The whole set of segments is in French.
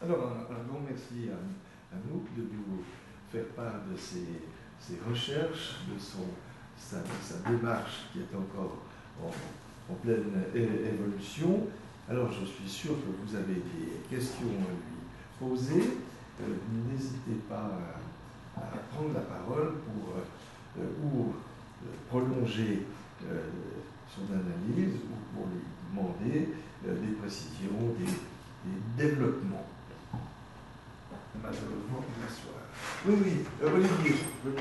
Alors, un grand merci à nous de nous faire part de ses recherches, de sa démarche qui est encore en pleine évolution. Alors, je suis sûr que vous avez des questions à lui poser. N'hésitez pas à prendre la parole pour prolonger son analyse ou pour lui demander des précisions, des développements. Malheureusement, il m'assoit. Oui, Olivier,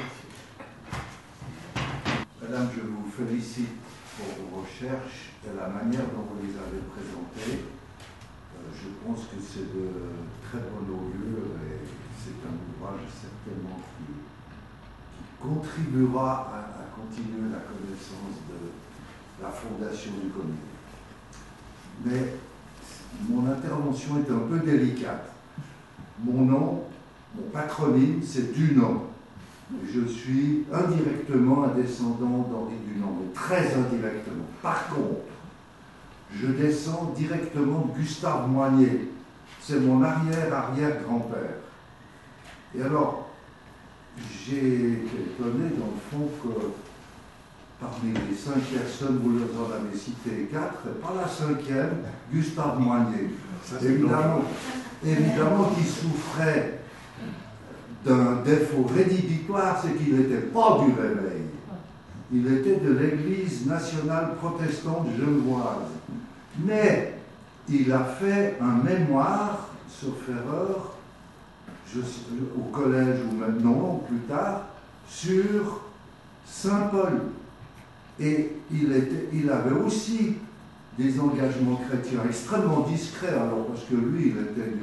Madame, je vous félicite pour vos recherches et la manière dont vous les avez présentées. Je pense que c'est de très bon augure et c'est un ouvrage certainement qui contribuera à continuer la connaissance de la fondation du comité. Mais mon intervention est un peu délicate. Mon nom, mon patronyme, c'est Dunant. Je suis indirectement un descendant d'Henri Dunant, mais très indirectement. Par contre, je descends directement de Gustave Moynier. C'est mon arrière-arrière-grand-père. Et alors, j'ai été étonné, dans le fond, que parmi les 5 personnes, vous en avez cité 4, et pas la 5e, Gustave Moynier. Évidemment qu'il souffrait d'un défaut rédhibitoire, c'est qu'il n'était pas du Réveil. Il était de l'Église nationale protestante genevoise. Mais il a fait un mémoire, sauf erreur, au collège ou maintenant, plus tard, sur Saint Paul. Et il avait aussi des engagements chrétiens extrêmement discrets, alors parce que lui, il était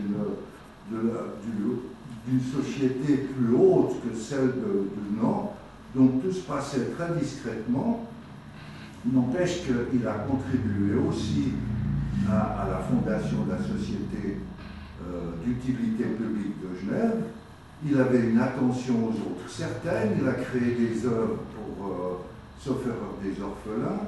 d'une société plus haute que celle de Nantes, donc tout se passait très discrètement. N'empêche qu'il a contribué aussi à la fondation de la Société d'utilité publique de Genève. Il avait une attention aux autres certaine, il a créé des œuvres pour, sauf erreur, des orphelins.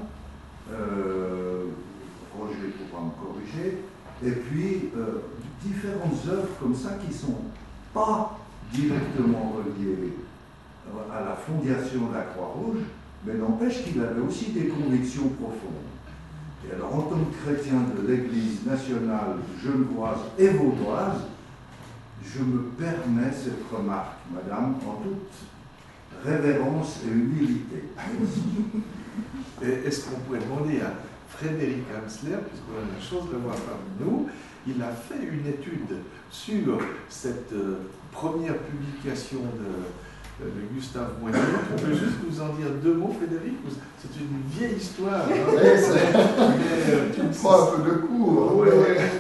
Roger pourra me corriger. Et puis, différentes œuvres comme ça qui ne sont pas directement reliées à la fondation de la Croix-Rouge, mais n'empêche qu'il avait aussi des convictions profondes. Et alors, en tant que chrétien de l'Église nationale genevoise et vaudoise, je me permets cette remarque, madame, en toute révérence et humilité. Est-ce qu'on pourrait demander à Frédéric Amsler, puisqu'on a la chance de le voir parmi nous, il a fait une étude sur cette première publication de Gustave Moynier. On peut juste nous en dire 2 mots, Frédéric? C'est une vieille histoire. Tu me prends un peu de cours. Oui.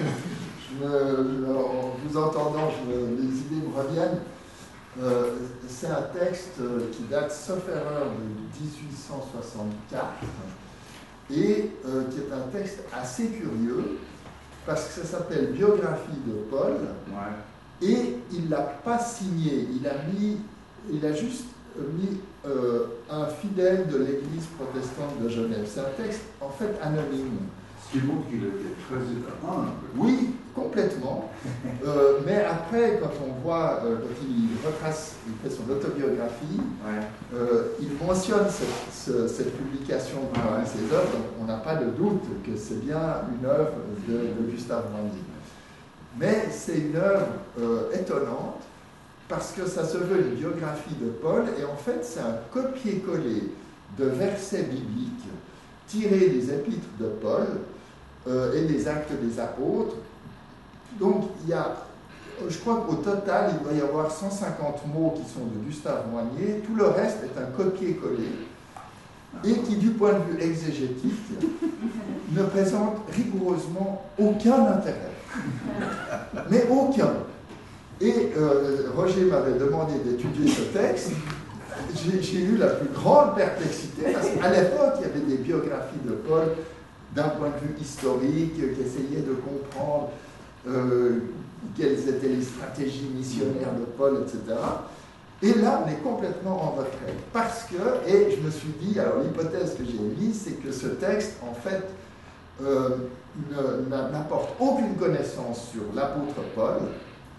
En vous entendant, les idées me reviennent. C'est un texte qui date, sauf erreur, de 1864 et qui est un texte assez curieux parce que ça s'appelle Biographie de Paul. Ouais. Et il ne l'a pas signé, il a juste mis un fidèle de l'Église protestante de Genève. C'est un texte en fait anonyme. Ce qui montre qu'il était très humble. Oui, complètement. Mais après, quand on voit, quand il retrace, il fait son autobiographie, il mentionne cette publication de ses œuvres, donc on n'a pas de doute que c'est bien une œuvre de Gustave Moynier. Mais c'est une œuvre étonnante parce que ça se veut une biographie de Paul et en fait c'est un copier-coller de versets bibliques tirés des épîtres de Paul et des actes des apôtres. Donc il y a, je crois qu'au total il doit y avoir 150 mots qui sont de Gustave Moynier, tout le reste est un copier-coller et qui du point de vue exégétique ne présente rigoureusement aucun intérêt. Mais aucun. Et Roger m'avait demandé d'étudier ce texte. J'ai eu la plus grande perplexité parce qu'à l'époque, il y avait des biographies de Paul d'un point de vue historique qui essayaient de comprendre quelles étaient les stratégies missionnaires de Paul, etc. Et là, on est complètement en retrait. Parce que, et je me suis dit, alors l'hypothèse que j'ai émise, c'est que ce texte, en fait, n'apporte aucune connaissance sur l'apôtre Paul,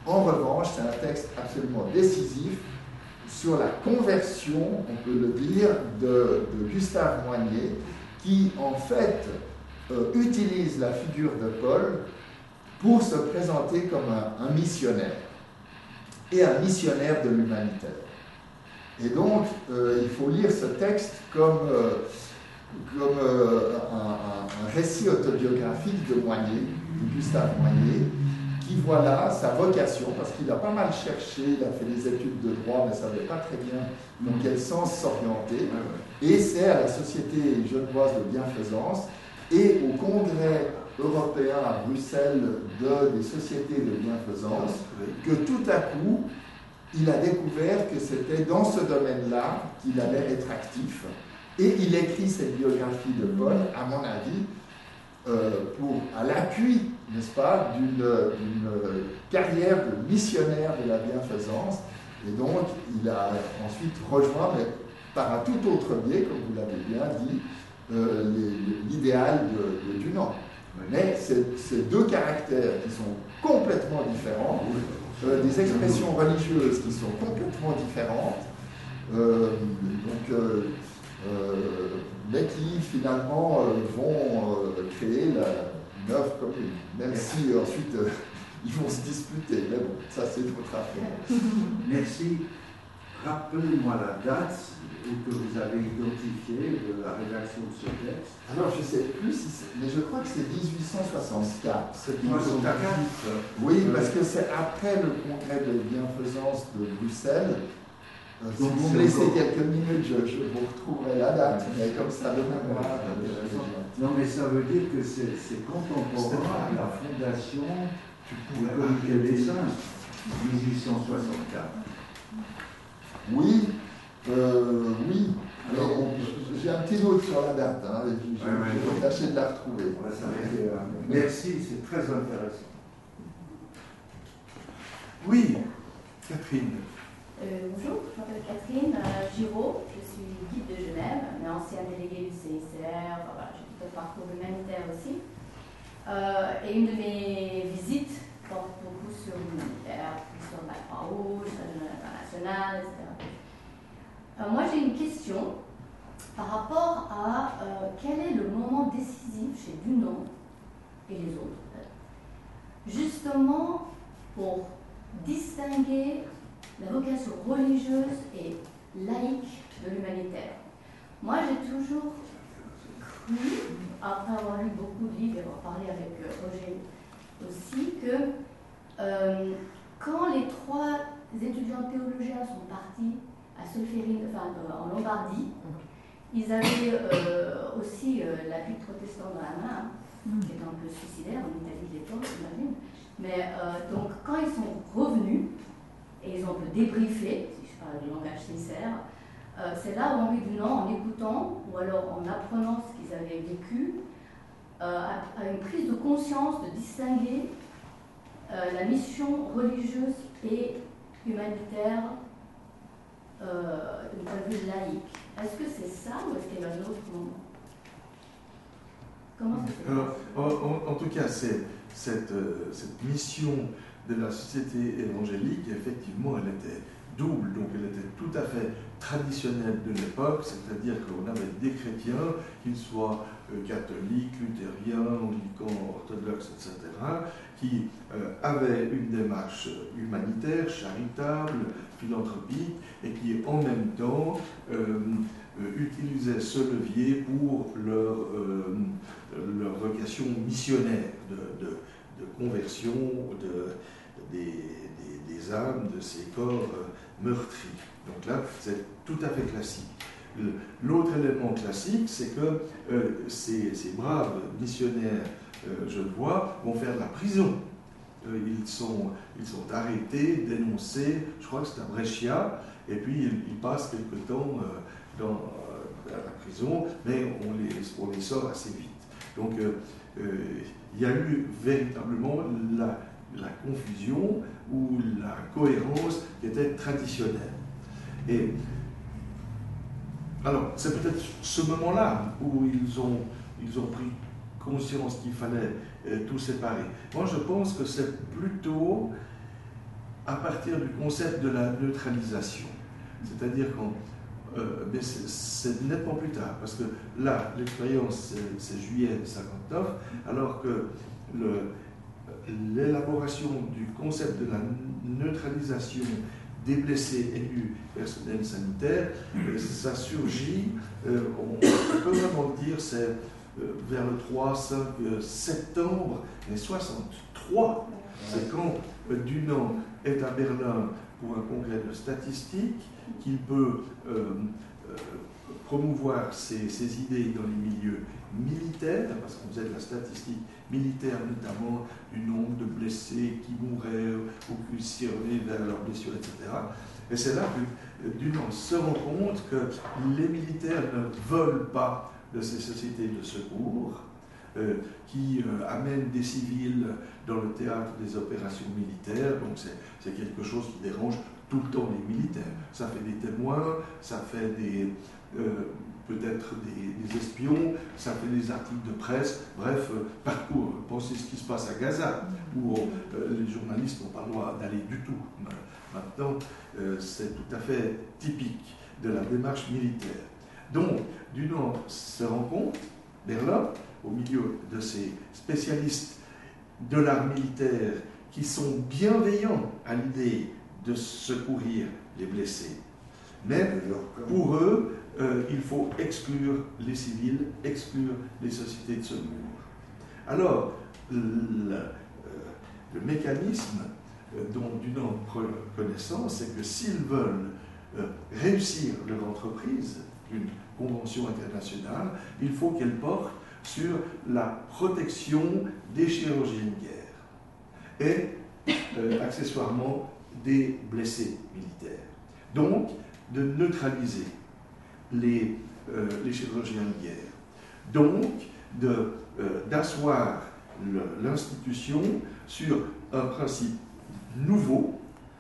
En revanche, c'est un texte absolument décisif sur la conversion, on peut le dire, de Gustave Moynier, qui en fait utilise la figure de Paul pour se présenter comme un missionnaire, et un missionnaire de l'humanitaire. Et donc, il faut lire ce texte comme un récit autobiographique de Moynier, de Gustave Moynier, qui voit là sa vocation, parce qu'il a pas mal cherché, il a fait des études de droit, mais ne savait pas très bien dans quel sens s'orienter, et c'est à la Société genevoise de bienfaisance et au Congrès européen à Bruxelles des sociétés de bienfaisance que tout à coup, il a découvert que c'était dans ce domaine-là qu'il allait être actif. Et il écrit cette biographie de Paul, à mon avis, à l'appui, n'est-ce pas, d'une carrière de missionnaire de la bienfaisance. Et donc, il a ensuite rejoint, mais par un tout autre biais, comme vous l'avez bien dit, l'idéal de Dunant. Mais ces deux caractères qui sont complètement différents, des expressions religieuses qui sont complètement différentes, mais qui finalement vont créer une œuvre commune, même si ensuite ils vont se disputer. Mais bon, ça c'est votre affaire. Merci. Rappelez-moi la date que vous avez identifiée de la rédaction de ce texte. Alors je ne sais plus si c'est, mais je crois que c'est 1864. C'est 64. Oui, parce que c'est après le congrès de bienfaisance de Bruxelles. Si vous me laissez quelques minutes, je vous retrouverai la date, mais comme ça de mémoire. Non, mais ça veut dire que c'est contemporain à la fondation du Comité des Saints, 1864. Oui, oui. Alors, j'ai un petit doute sur la date, hein, je vais tâcher de la retrouver. Merci, c'est très intéressant. Oui, Catherine. Bonjour, je m'appelle Catherine Giraud, je suis guide de Genève, mais ancienne déléguée du CICR, voilà, j'ai tout un parcours humanitaire aussi. Et une de mes visites porte beaucoup sur l'humanitaire, sur la Croix-Rouge, l'international, etc. Moi j'ai une question par rapport à quel est le moment décisif chez Dunant et les autres, justement pour distinguer la vocation religieuse et laïque de l'humanitaire. Moi, j'ai toujours cru, après avoir lu beaucoup de livres et avoir parlé avec Roger aussi, que quand les trois étudiants théologiens sont partis à Solferino, en Lombardie, ils avaient aussi l'appui protestant dans la main, qui est un peu suicidaire en Italie de l'époque, j'imagine. Mais donc, quand ils sont revenus, et ils ont un peu débriefé, si je parle du langage sincère, c'est là où Henri Dunant, en écoutant ou alors en apprenant ce qu'ils avaient vécu, a une prise de conscience de distinguer la mission religieuse et humanitaire d'un point de vue laïque. Est-ce que c'est ça ou est-ce qu'il y a un autre moment? Comment ça se passe? En tout cas, cette mission de la société évangélique, effectivement, elle était double, donc elle était tout à fait traditionnelle de l'époque, c'est-à-dire qu'on avait des chrétiens, qu'ils soient catholiques, luthériens, anglicans, orthodoxes, etc., qui avaient une démarche humanitaire, charitable, philanthropique, et qui en même temps utilisaient ce levier pour leur vocation missionnaire de conversion des âmes, de ces corps meurtris. Donc là, c'est tout à fait classique. L'autre élément classique, c'est que ces braves missionnaires genevois vont faire de la prison. Ils sont arrêtés, dénoncés, je crois que c'est à Brescia, et puis ils passent quelque temps à la prison, mais on les sort assez vite. Donc il y a eu véritablement la confusion ou la cohérence qui était traditionnelle. Et alors, c'est peut-être ce moment-là où ils ont pris conscience qu'il fallait tout séparer. Moi, je pense que c'est plutôt à partir du concept de la neutralisation. C'est-à-dire mais c'est nettement plus tard, parce que là, l'expérience, c'est juillet 59, alors que l'élaboration du concept de la neutralisation des blessés et du personnel sanitaire, ça surgit, on peut vraiment dire, c'est vers le 3, 5 septembre 63. C'est quand Dunant est à Berlin pour un congrès de statistique qu'il peut promouvoir ses idées dans les milieux militaires, parce qu'on faisait de la statistique militaire, notamment du nombre de blessés qui mouraient ou qui survenaient vers leurs blessures, etc. Et c'est là que Dunant se rend compte que les militaires ne veulent pas de ces sociétés de secours qui amènent des civils dans le théâtre des opérations militaires. Donc c'est quelque chose qui dérange tout le temps les militaires. Ça fait des témoins, ça fait peut-être des espions, ça fait des articles de presse, bref, partout. Pensez ce qui se passe à Gaza, où les journalistes n'ont pas le droit d'aller du tout. Maintenant, c'est tout à fait typique de la démarche militaire. Donc, Dunant se rend compte, Berlin, au milieu de ces spécialistes de l'art militaire qui sont bienveillants à l'idée de secourir les blessés. Mais pour eux, il faut exclure les civils, exclure les sociétés de secours. Alors, le mécanisme dont Dunant prend connaissance, c'est que s'ils veulent réussir leur entreprise, une convention internationale, il faut qu'elle porte sur la protection des chirurgiens de guerre et, accessoirement, des blessés militaires. Donc, de neutraliser les chirurgiens de guerre. Donc, d'asseoir l'institution sur un principe nouveau,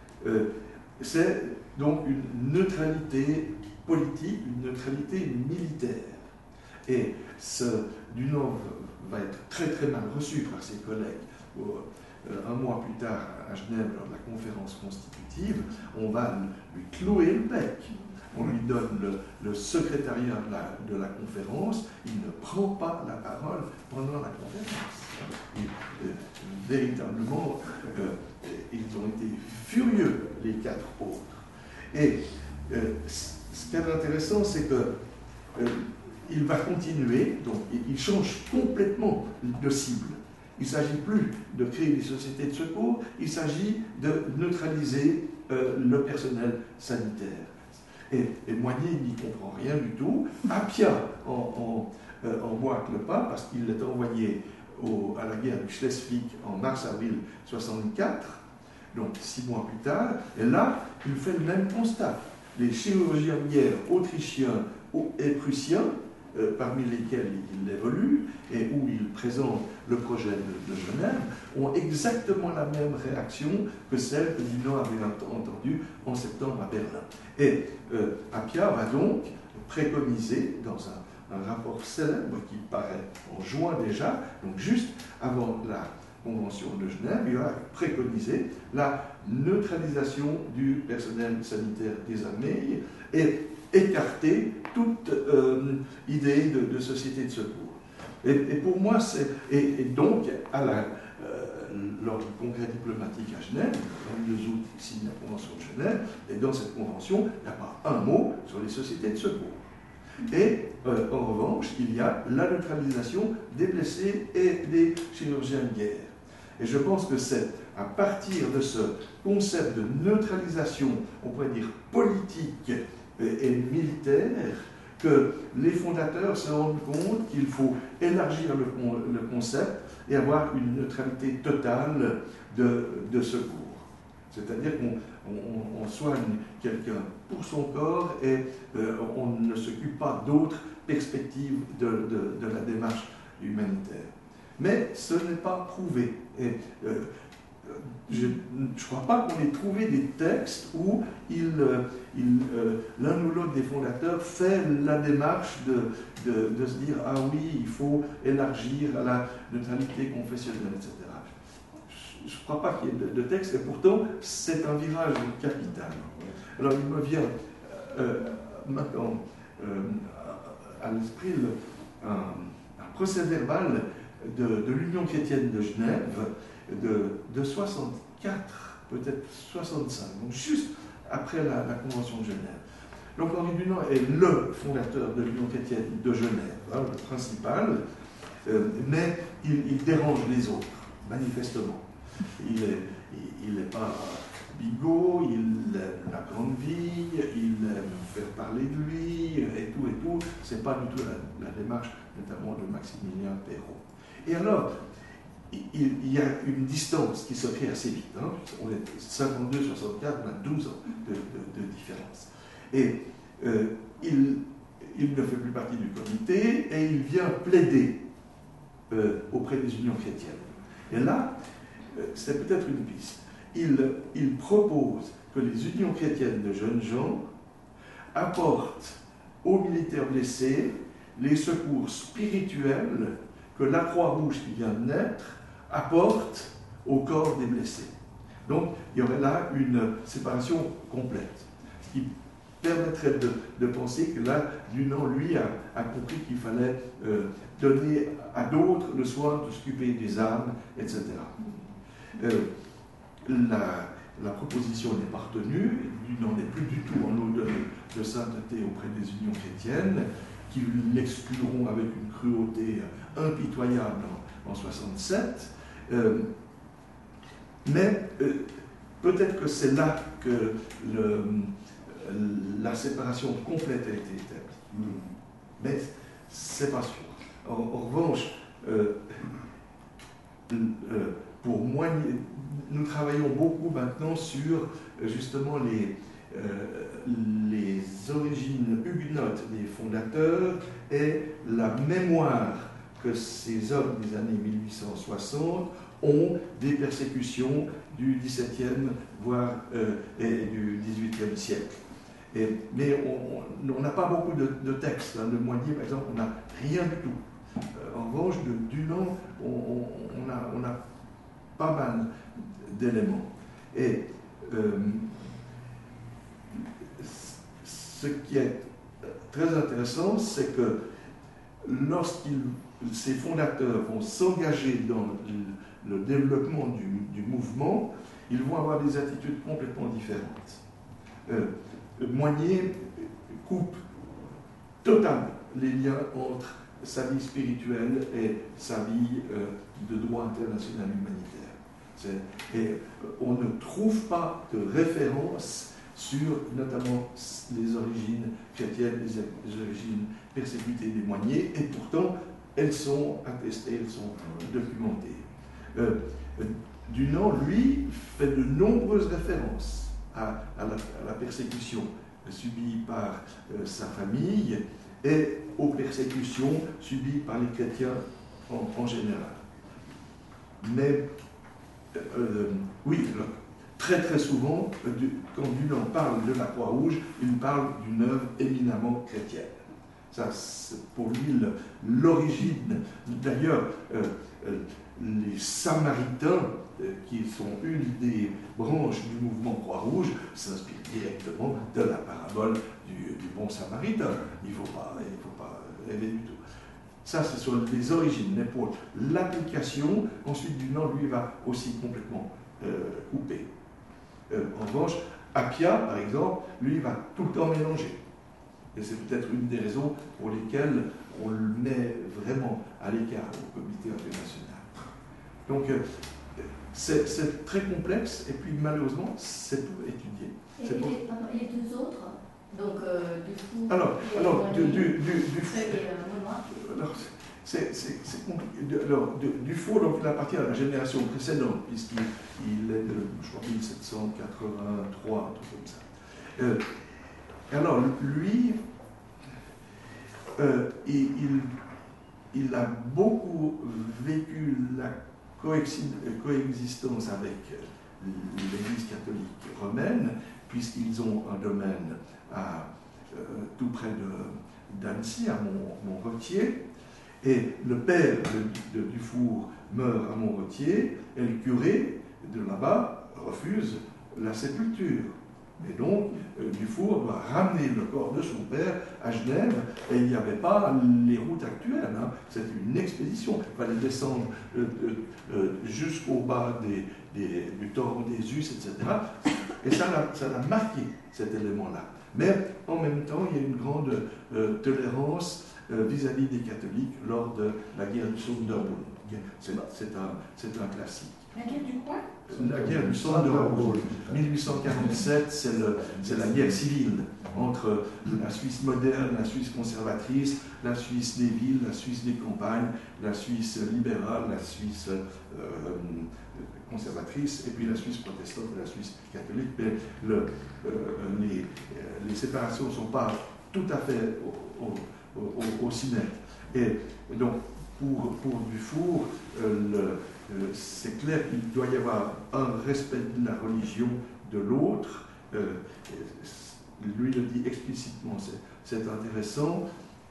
c'est donc une neutralité politique, une neutralité militaire. Et Dunant va être très très mal reçu par ses collègues. Un mois plus tard, à Genève, lors de la conférence constitutive, on va lui clouer le bec. On lui donne le secrétariat de la conférence, il ne prend pas la parole pendant la conférence. Véritablement, ils ont été furieux, les 4 autres. Et ce qui est intéressant, c'est qu'il va continuer, donc il change complètement de cible. Il ne s'agit plus de créer des sociétés de secours, il s'agit de neutraliser le personnel sanitaire. Et Moignet n'y comprend rien du tout. Appia en boite le pas parce qu'il est envoyé à la guerre du Schleswig en mars-avril 64, donc 6 mois plus tard, et là, il fait le même constat. Les chirurgiens de guerre autrichiens et prussiens, parmi lesquels il évolue et où il présente le projet de Genève, ont exactement la même réaction que celle que Dunant avait entendue en septembre à Berlin. Et Appia va donc préconiser dans un rapport célèbre qui paraît en juin déjà, donc juste avant la Convention de Genève, il va préconiser la neutralisation du personnel sanitaire des armées et écarter toute idée de société de secours. Et pour moi, et donc, lors du congrès diplomatique à Genève, le 22 août, il signe la Convention de Genève, et dans cette convention, il n'y a pas un mot sur les sociétés de secours. Et en revanche, il y a la neutralisation des blessés et des chirurgiens de guerre. Et je pense que c'est à partir de ce concept de neutralisation, on pourrait dire politique et militaire, que les fondateurs se rendent compte qu'il faut élargir le concept et avoir une neutralité totale de secours. C'est-à-dire qu'on soigne quelqu'un pour son corps et on ne s'occupe pas d'autres perspectives de la démarche humanitaire. Mais ce n'est pas prouvé. Et, je ne crois pas qu'on ait trouvé des textes où l'un ou l'autre des fondateurs fait la démarche de se dire « Ah oui, il faut élargir à la neutralité confessionnelle, etc. » je ne crois pas qu'il y ait de texte, et pourtant, c'est un virage capital. Alors, il me vient maintenant à l'esprit un procès-verbal de l'Union chrétienne de Genève de 64, peut-être 65, donc juste après la Convention de Genève. Donc Henri Dunant est le fondateur de l'Union chrétienne de Genève, hein, le principal, mais il dérange les autres, manifestement. Il n'est pas bigot, il aime la grande vie, il aime faire parler de lui, et tout. C'est pas du tout la démarche, notamment de Maximilien Perrault. Et alors, il y a une distance qui se crée assez vite. Hein. On est 52, 64, on a 12 ans de différence. Et il ne fait plus partie du comité et il vient plaider auprès des unions chrétiennes. Et là, c'est peut-être une piste. Il propose que les unions chrétiennes de jeunes gens apportent aux militaires blessés les secours spirituels que la Croix-Rouge qui vient de naître apporte au corps des blessés. Donc, il y aurait là une séparation complète, ce qui permettrait de penser que là, Dunant, lui, a compris qu'il fallait donner à d'autres le soin de s'occuper des âmes, etc. La proposition n'est pas retenue, Dunant n'est plus du tout en odeur de sainteté auprès des unions chrétiennes, qui l'excluront avec une cruauté impitoyable en 67. Mais peut-être que c'est là que la séparation complète a été établie. Mais c'est pas sûr. En revanche, pour moigner, nous travaillons beaucoup maintenant sur justement les origines huguenotes des fondateurs et la mémoire que ces hommes des années 1860 ont des persécutions du XVIIe, voire et du XVIIIe siècle. Mais on n'a pas beaucoup de textes. Hein. De Moigné, par exemple, on n'a rien du tout. En revanche, de Dunant, on a pas mal d'éléments. Et ce qui est très intéressant, c'est que ces fondateurs vont s'engager dans le développement du mouvement, ils vont avoir des attitudes complètement différentes. Moigné coupe totalement les liens entre sa vie spirituelle et sa vie de droit international humanitaire. Et on ne trouve pas de référence sur notamment les origines chrétiennes, les origines persécutées des Moigné, et pourtant elles sont attestées, elles sont documentées. Dunant, lui, fait de nombreuses références à la persécution subie par sa famille et aux persécutions subies par les chrétiens en général. Mais, oui, très très souvent, quand Dunant parle de la Croix-Rouge, il parle d'une œuvre éminemment chrétienne. Ça, c'est pour lui l'origine. D'ailleurs, les Samaritains, qui sont une des branches du mouvement Croix-Rouge, s'inspirent directement de la parabole du bon Samaritain. Il ne faut pas rêver du tout. Ça, ce sont les origines. Mais pour l'application, ensuite Dunant, lui, va aussi complètement couper. En revanche, Appia, par exemple, lui, va tout le temps mélanger. Et c'est peut-être une des raisons pour lesquelles on le met vraiment à l'écart au comité international. Donc, c'est très complexe, et puis malheureusement, c'est peu étudié. Et les deux autres, donc Dufour. Alors, Dufour. Alors, c'est compliqué. Alors, Dufour, donc, il appartient à la génération précédente, puisqu'il est de, je crois, 1783, un truc comme ça. Alors, lui, il a beaucoup vécu la coexistence avec l'Église catholique romaine, puisqu'ils ont un domaine tout près d'Annecy, à Montretier, et le père de Dufour meurt à Montretier, et le curé de là-bas refuse la sépulture. Et donc, Dufour doit ramener le corps de son père à Genève, et il n'y avait pas les routes actuelles. Hein. C'était une expédition. Il fallait descendre jusqu'au bas du torrent des Us, etc. Et ça l'a marqué, cet élément-là. Mais en même temps, il y a une grande tolérance vis-à-vis des catholiques lors de la guerre du Sonderbourg. C'est un classique. La guerre du quoi? La guerre du Sonderbourg. 1847, c'est la guerre civile entre la Suisse moderne, la Suisse conservatrice, la Suisse des villes, la Suisse des campagnes, la Suisse libérale, la Suisse conservatrice, et puis la Suisse protestante et la Suisse catholique. Mais les séparations ne sont pas tout à fait aussi nettes. Et donc, pour Dufour, c'est clair qu'il doit y avoir un respect de la religion de l'autre. Lui le dit explicitement, c'est intéressant.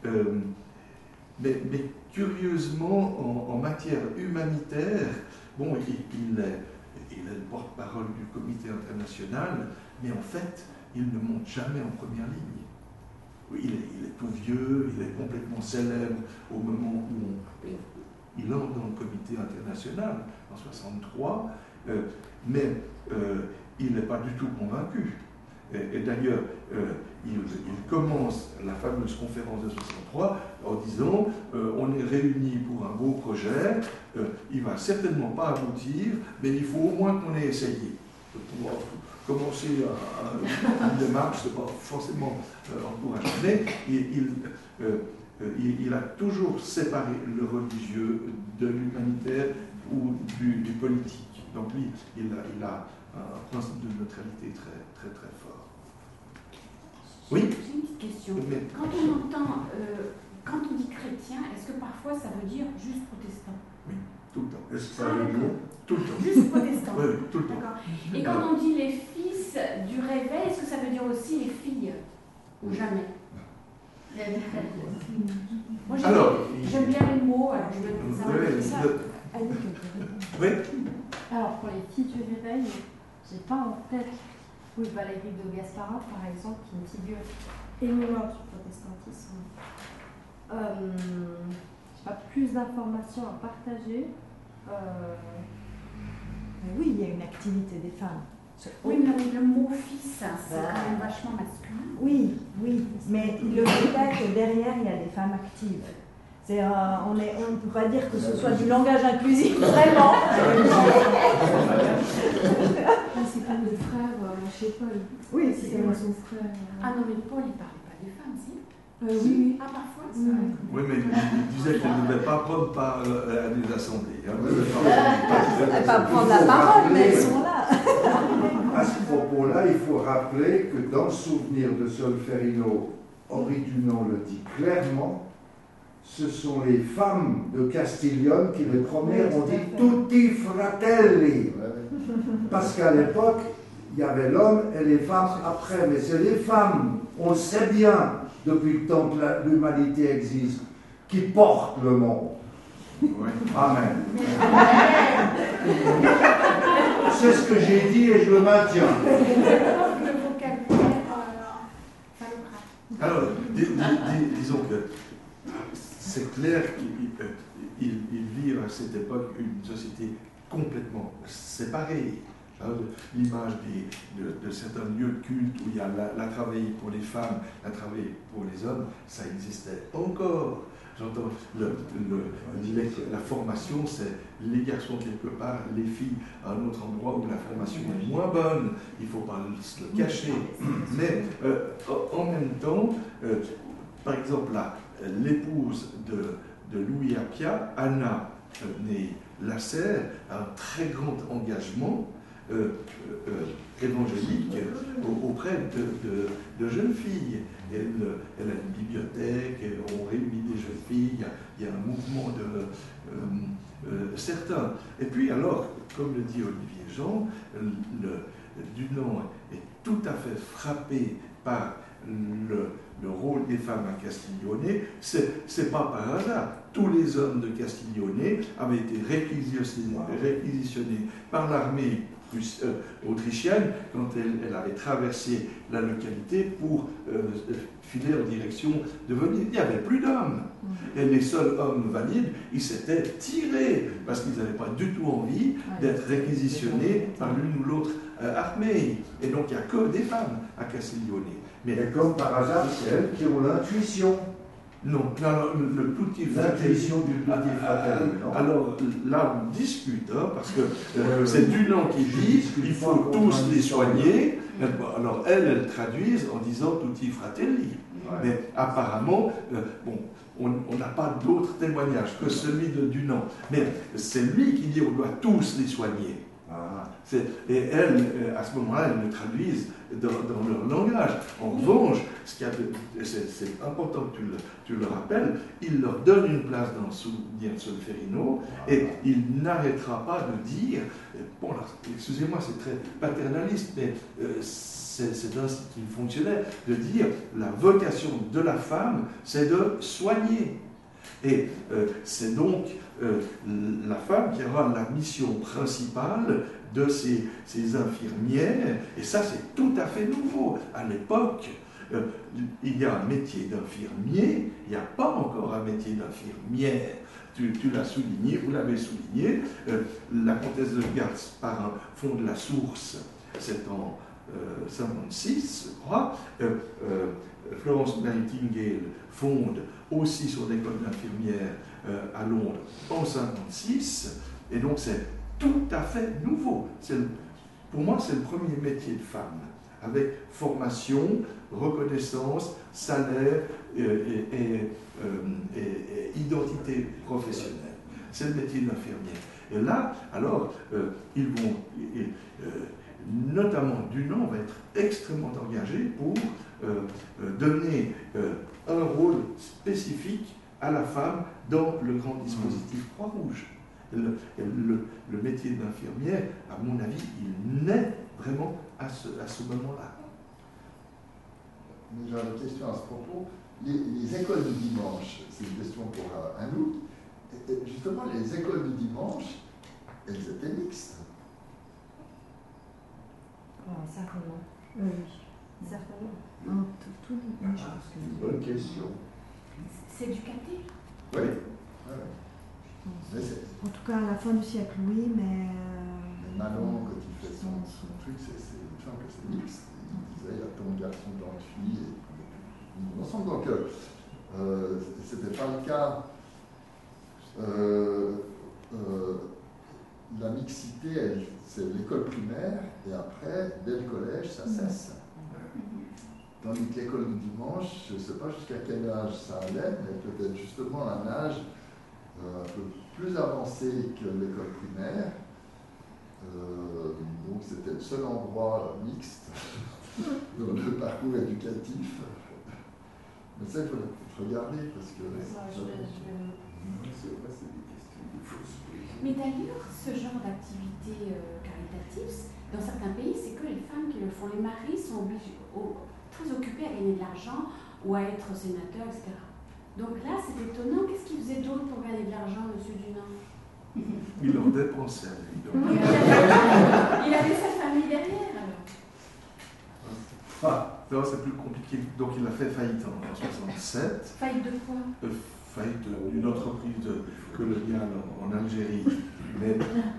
Mais curieusement, en matière humanitaire, bon, il est le porte-parole du comité international, mais en fait, il ne monte jamais en première ligne. Il est tout vieux, il est complètement célèbre au moment où il entre dans le comité international, en 1963, mais il n'est pas du tout convaincu. Et d'ailleurs, il commence la fameuse conférence de 1963 en disant on est réunis pour un beau projet, il ne va certainement pas aboutir, mais il faut au moins qu'on ait essayé. Pour commencer une démarche, ce n'est pas forcément encourageant. Mais il a toujours séparé le religieux de l'humanitaire ou du politique. Donc lui, il a un principe de neutralité très, très, très fort. Oui? J'ai une petite question. Mais, quand on entend, quand on dit chrétien, est-ce que parfois ça veut dire juste protestant? Oui, tout le temps. Est-ce que ça veut dire Tout le temps. Juste protestant. Oui, tout le temps. D'accord. Et quand on dit les fils du réveil, est-ce que ça veut dire aussi les filles? Ou jamais? Moi j'aime bien les mots, alors je vais savoir ça. Oui. Alors pour les filles du réveil, j'ai pas en tête Valérie de Gasparin par exemple, qui est une figure éminente du protestantisme. J'ai pas plus d'informations à partager. Mais oui, il y a une activité des femmes. Oui, mais le mot fils, c'est quand même vachement masculin. Oui, oui, mais le fait est que derrière, il y a des femmes actives. On ne peut pas dire que ce soit du langage inclusif, vraiment. C'est comme le frère chez Paul. Oui, c'est son frère. Ah non, mais Paul, il ne parlait pas des femmes, si? Oui. Ah, parfois, Oui. Oui, mais il disait qu'elle ne devait pas prendre part à des assemblées. Hein. Elle ne va pas prendre la parole, mais elles sont là. À ce propos-là, il faut rappeler que dans le souvenir de Solferino, Henri Dunant le dit clairement, ce sont les femmes de Castiglione qui les premières ont dit « tutti fratelli ». Parce qu'à l'époque, il y avait l'homme et les femmes après, mais c'est les femmes, on le sait bien, depuis le temps que l'humanité existe, qui portent le monde. Amen. C'est ce que j'ai dit et je le maintiens. Le vocabulaire phallocrate. Alors, disons que c'est clair qu'il vit à cette époque une société complètement séparée. L'image de certains lieux de culte où il y a la travail pour les femmes, la travail pour les hommes, ça existait encore. J'entends la formation, c'est les garçons quelque part, les filles à un autre endroit où la formation est moins bonne, il ne faut pas se le cacher. Mais en même temps, par exemple, l'épouse de Louis Appia, Anna née Lasserre, a un très grand engagement évangélique auprès de jeunes filles. Elle a une bibliothèque, on réunit des jeunes filles, il y a un mouvement de certains. Et puis alors, comme le dit Olivier Jean, Dunant est tout à fait frappé par le rôle des femmes à Castiglione, c'est pas par hasard. Tous les hommes de Castiglione avaient été réquisitionnés par l'armée autrichienne quand elle avait traversé la localité pour filer en direction de Venise. Il n'y avait plus d'hommes. Et les seuls hommes valides, ils s'étaient tirés parce qu'ils n'avaient pas du tout envie d'être réquisitionnés par l'une ou l'autre armée. Et donc il n'y a que des femmes à Castiglione. Mais comme par hasard, c'est elles qui ont l'intuition. Non, le Tutti Fratelli. L'intuition du Tutti Fratelli, non? Alors là, on discute, hein, parce que c'est Dunant qui dit il faut tous les soigner. Alors elles traduisent en disant Tutti Fratelli. Mais apparemment, on n'a pas d'autre témoignage que celui de Dunant. Mais c'est lui qui dit on doit tous les soigner. Et elles, à ce moment-là, elles le traduisent dans leur langage. En revanche, c'est important que tu le rappelles, il leur donne une place dans Souvenir Solferino et il n'arrêtera pas de dire, bon, excusez-moi, c'est très paternaliste, mais c'est ainsi qu'il fonctionnait, de dire la vocation de la femme, c'est de soigner. Et c'est donc la femme qui aura la mission principale de ces infirmières, et ça c'est tout à fait nouveau. À l'époque, il y a un métier d'infirmier, il n'y a pas encore un métier d'infirmière. Tu l'as souligné, vous l'avez souligné, la comtesse de Gasparin fonde la Source, c'est en 56, je crois. Florence Nightingale fonde aussi son école d'infirmière à Londres en 56, et donc c'est tout à fait nouveau. Pour moi, c'est le premier métier de femme, avec formation, reconnaissance, salaire et identité professionnelle. C'est le métier d'infirmière. Et là, alors, ils vont, notamment Dunant va être extrêmement engagé pour donner un rôle spécifique à la femme dans le grand dispositif Croix-Rouge. Le métier d'infirmière, à mon avis, il naît vraiment à ce moment-là. J'ai une question à ce propos. Les écoles du dimanche, c'est une question pour Anouk. Justement, les écoles du dimanche, elles étaient mixtes. Certainement. Oui, certainement. Tout je pense que... Bonne question. C'est éducatif. Oui. En tout cas, à la fin du siècle, oui, mais... Manon, quand il fait son truc, il me semble que c'est mixte. Il disait, il y a tant de garçons, tant de filles. Et ensemble, donc, c'était pas le cas. La mixité, c'est l'école primaire, et après, dès le collège, ça cesse. Tandis que l'école du dimanche, je ne sais pas jusqu'à quel âge ça allait, mais peut-être justement un âge un peu plus avancé que l'école primaire. Donc c'était le seul endroit mixte dans le parcours éducatif. Mais ça, il faut regarder parce que... Mais d'ailleurs, ce genre d'activité caritative, dans certains pays, c'est que les femmes qui le font. Les maris sont très occupés à gagner de l'argent ou à être sénateurs, etc. Donc là, c'est étonnant. Qu'est-ce qu'il faisait d'autre pour gagner de l'argent, M. Dunant? Il en dépensait, évidemment. Il avait sa famille derrière, alors. Non, c'est plus compliqué. Donc il a fait faillite en 1967. Faillite de quoi? Faillite d'une entreprise coloniale en Algérie. Mais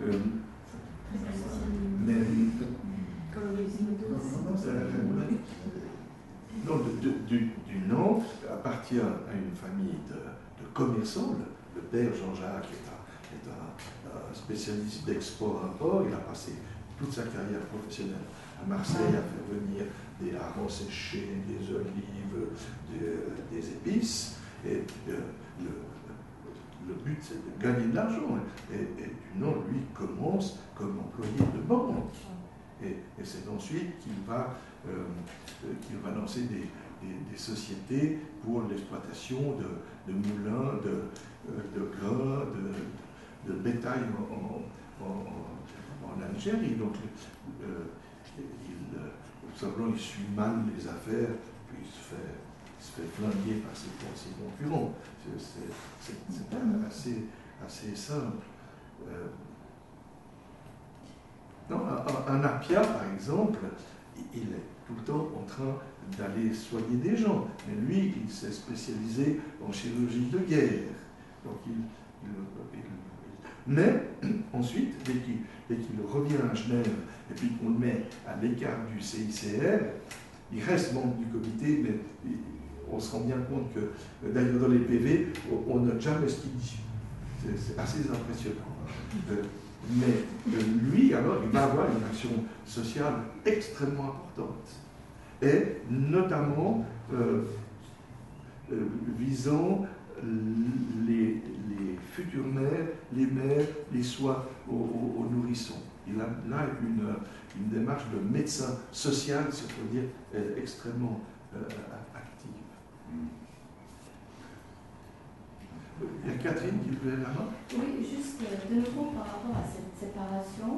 Dunant appartient à une famille de commerçants. Le père Jean-Jacques est un spécialiste d'export-import. Il a passé toute sa carrière professionnelle à Marseille, à faire venir des harengs séchés, des olives, des épices. Et le but, c'est de gagner de l'argent. Et Dunant, lui, commence comme employé de banque. Et c'est ensuite qu'il va lancer des sociétés pour l'exploitation de moulins, de grains, de bétail en Algérie. Donc, il suit mal les affaires puis il se fait flinguer par ses concurrents. C'est assez simple. Un Appia, par exemple, il est tout le temps en train d'aller soigner des gens. Mais lui, il s'est spécialisé en chirurgie de guerre. Donc mais ensuite, dès qu'il revient à Genève et puis qu'on le met à l'écart du CICR, il reste membre du comité, mais on se rend bien compte que, d'ailleurs dans les PV, on note jamais ce qu'il dit. C'est assez impressionnant. Mais lui, alors, il va avoir une action sociale extrêmement importante. Et notamment visant les futures mères, les mères, les soins aux nourrissons. Il a là une démarche de médecin social, si on peut dire, extrêmement active. Il y a Catherine qui levait la main. Oui, juste de nouveau par rapport à cette séparation,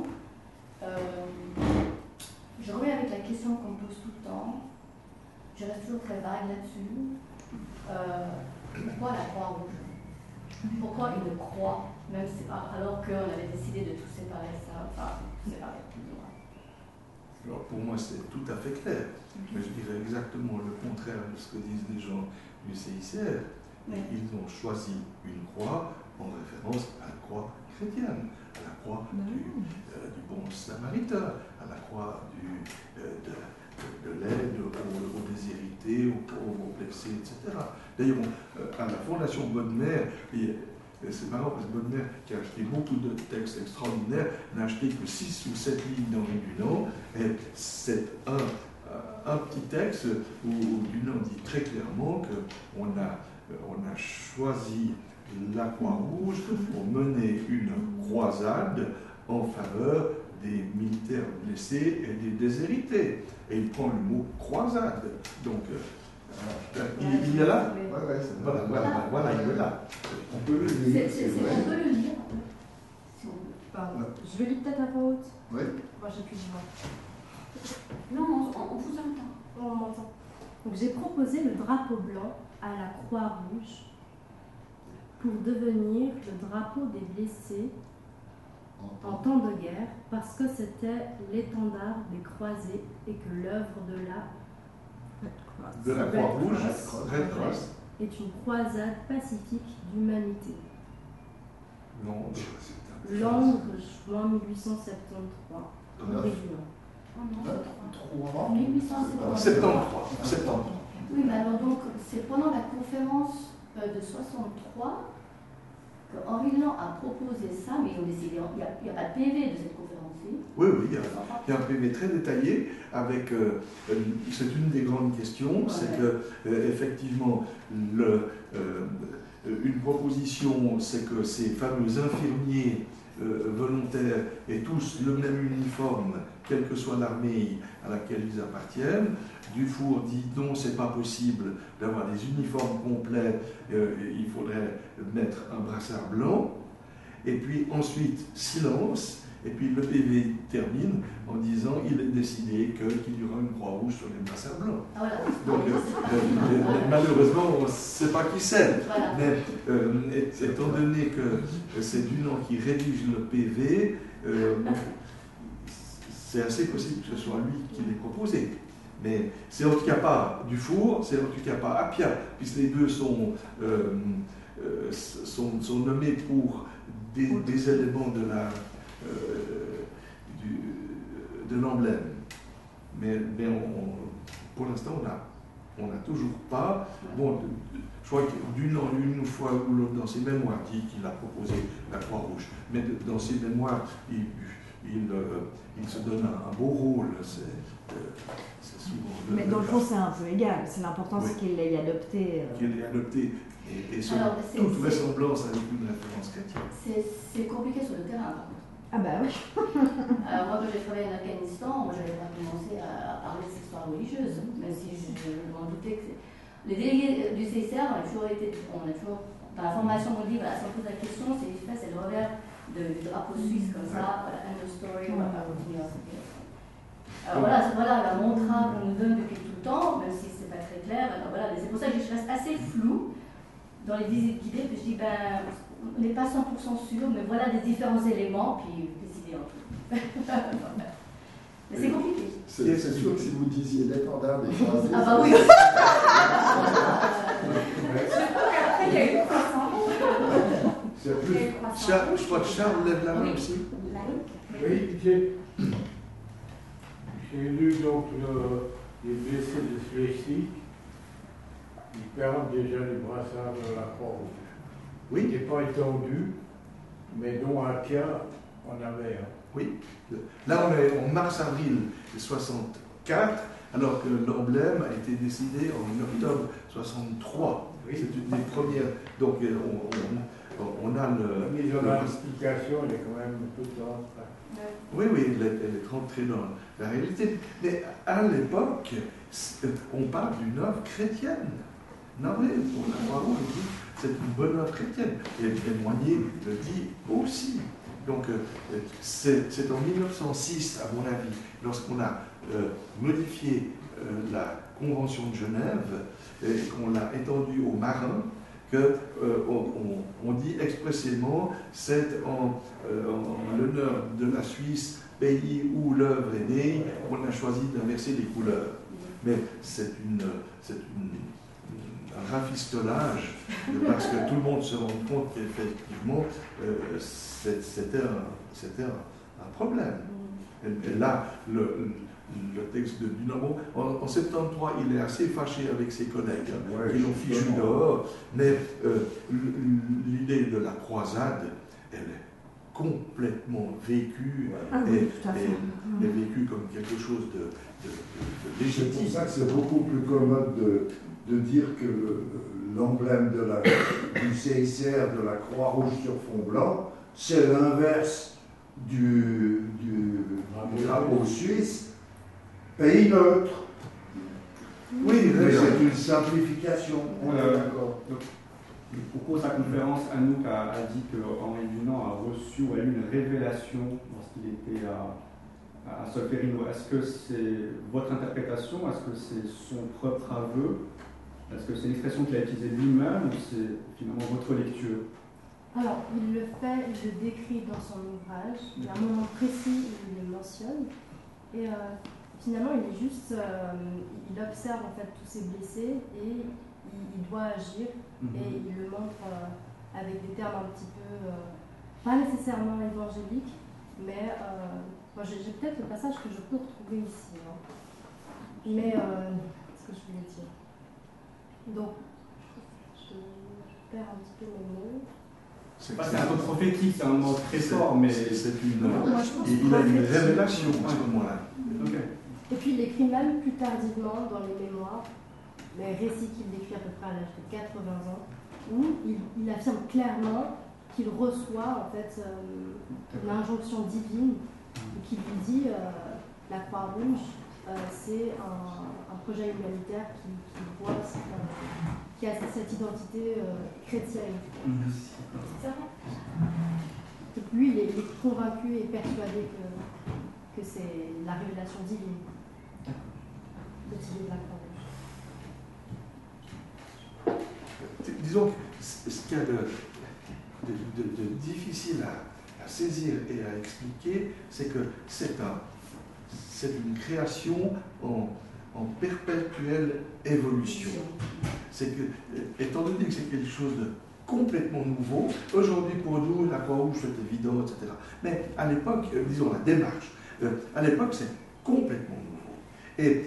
je reviens avec la question qu'on pose tout le temps. Je reste toujours très vague là-dessus. Pourquoi la Croix-Rouge? Pourquoi une croix, même si, alors qu'on avait décidé de tout séparer ça, enfin, séparer plus ou moins? Alors pour moi c'est tout à fait clair, mais je dirais exactement le contraire de ce que disent les gens du CICR. Oui. Ils ont choisi une croix en référence à la croix chrétienne, à la croix du bon samaritain, à la croix de l'aide aux déshérités, aux pauvres, aux blessés, etc. D'ailleurs, à la Fondation Bodmer, c'est marrant parce que Bodmer, qui a acheté beaucoup de textes extraordinaires, n'a acheté que 6 ou 7 lignes d'Henri Dunant, et c'est un petit texte où Dunant dit très clairement qu'on a choisi la Croix-Rouge pour mener une croisade en faveur des militaires blessés et des déshérités. Et il prend le mot croisade. Donc, il est là. Voilà, il est là. On peut le lire. On peut le lire. Pardon. Je le lis peut-être à voix haute. Oui. Moi, j'appuie sur moi. Non, on vous entend. On m'entend. Donc, j'ai proposé le drapeau blanc à la Croix-Rouge pour devenir le drapeau des blessés en temps de guerre, parce que c'était l'étendard des croisés et que l'œuvre de la Croix-Rouge, Red Cross, est une croisade pacifique d'humanité. Langres, juin 1873. En 1873. Oui, mais alors donc, c'est pendant la conférence de 63 que Henri Dunant a proposé ça, mais ils ont décidé, il n'y a pas de PV de cette conférence-ci. Oui, il y a un PV très détaillé avec, c'est une des grandes questions, c'est que, effectivement, une proposition, c'est que ces fameux infirmiers volontaires aient tous le même uniforme, quelle que soit l'armée à laquelle ils appartiennent. Dufour dit non, c'est pas possible d'avoir des uniformes complets, il faudrait mettre un brassard blanc. Et puis ensuite, silence. Et puis le PV termine en disant il est décidé qu'il y aura une croix rouge sur les brassards blancs. Voilà. Donc malheureusement, on ne sait pas qui c'est. Voilà. Mais étant donné que c'est Dunant qui rédige le PV, c'est assez possible que ce soit lui qui l'ait proposé. Mais c'est en tout cas pas Dufour, c'est en tout cas pas Appia, puisque les deux sont nommés pour des éléments de l'emblème. Mais pour l'instant, on n'a toujours pas. Bon, je crois que Dunant, une fois ou l'autre, dans ses mémoires, dit qu'il a proposé la Croix-Rouge. Mais dans ses mémoires, il se donne un beau rôle. C'est souvent mais dans le fond, c'est un peu égal. C'est l'important, c'est qu'il l'ait adopté. Qu'il l'ait adopté. Et sur toute vraisemblance avec une référence chrétienne. C'est compliqué sur le terrain, par contre. Ah bah oui. Moi, quand j'ai travaillé en Afghanistan, je n'avais pas commencé à parler de cette histoire religieuse, même si je m'en doutais que les délégués du CICR, on a toujours dans la formation, on dit, voilà, si on pose la question, c'est le revers du drapeau suisse, comme ça, voilà, end of story, on va pas continuer à se dire. Alors voilà la montra qu'on nous donne depuis tout le temps, même si c'est pas très clair. Alors, voilà, c'est pour ça que je reste assez floue dans les visites guidées, puis je dis, ben, on n'est pas 100% sûr, mais voilà des différents éléments, puis décider en tout. Mais c'est compliqué. C'est sûr que si vous disiez l'étendard des croisés. Ah bah oui. Après, il y a eu une croissance. Je crois que Charles lève la main aussi. Oui, j'ai lu donc les blessés de Schleswig. Ils perdent déjà les brassards de la Croix-Rouge. Oui. Qui n'est pas étendu, mais dont un tiers en avait. Oui. Là, on est en mars-avril 64, alors que l'emblème a été décidé en octobre 63. Oui. C'est une des premières. Donc, on a le. La mise en application, elle est quand même un peu lente. Oui, oui, elle est rentrée dans la réalité. Mais à l'époque, on parle d'une œuvre chrétienne. Navré, pour la Croix-Rouge, c'est une bonne œuvre chrétienne. Et Moignet le dit aussi. Donc, c'est en 1906, à mon avis, lorsqu'on a modifié la Convention de Genève et qu'on l'a étendue aux marins, qu'on dit expressément c'est en l'honneur de la Suisse, pays où l'œuvre est née, qu'on a choisi d'inverser les couleurs. Mais c'est un rafistolage, parce que tout le monde se rend compte qu'effectivement c'était un problème. Et là, le texte de Dunamont, en 73, il est assez fâché avec ses collègues qui l'ont fichu dehors, mais l'idée de la croisade, elle est complètement vécue et vécue comme quelque chose de légitime. C'est pour ça que c'est beaucoup plus commode de dire que l'emblème du CICR, de la Croix-Rouge sur fond blanc, c'est l'inverse du drapeau suisse, pays neutre. Oui, mais c'est une simplification, on est d'accord. Au cours de sa conférence, Anouk a dit que Henri Dunant a reçu ou a eu une révélation lorsqu'il était à Solferino. Est-ce que c'est votre interprétation? Est-ce que c'est son propre aveu? Est-ce que c'est une expression qu'il a utilisée lui-même ou c'est finalement votre lecture? Alors, il le fait, il le décrit dans son ouvrage. Il y a un moment précis où il le mentionne. Et finalement, il est juste, il observe en fait tous ces blessés et il doit agir. Et il le montre avec des termes un petit peu, pas nécessairement évangéliques, mais j'ai peut-être le passage que je peux retrouver ici. Hein. Mais ce que je voulais dire. Donc, je perds un petit peu mes mots. C'est un peu prophétique, c'est un mot très fort, mais c'est une. Il a une révélation à ce moment-là. Okay. Et puis il écrit même plus tardivement dans les mémoires, les récits qu'il décrit à peu près à l'âge de 80 ans, où il affirme clairement qu'il reçoit en fait une injonction divine qui lui dit la Croix-Rouge, c'est un projet humanitaire qui a cette identité chrétienne. C'est ça. Donc lui, il est convaincu et persuadé que c'est la révélation divine. Disons que ce qu'il y a de difficile à saisir et à expliquer, c'est que c'est une création en perpétuelle évolution. C'est que, étant donné que c'est quelque chose de complètement nouveau, aujourd'hui pour nous, la Croix-Rouge c'est évident, etc. Mais à l'époque, disons la démarche, à l'époque c'est complètement nouveau. Et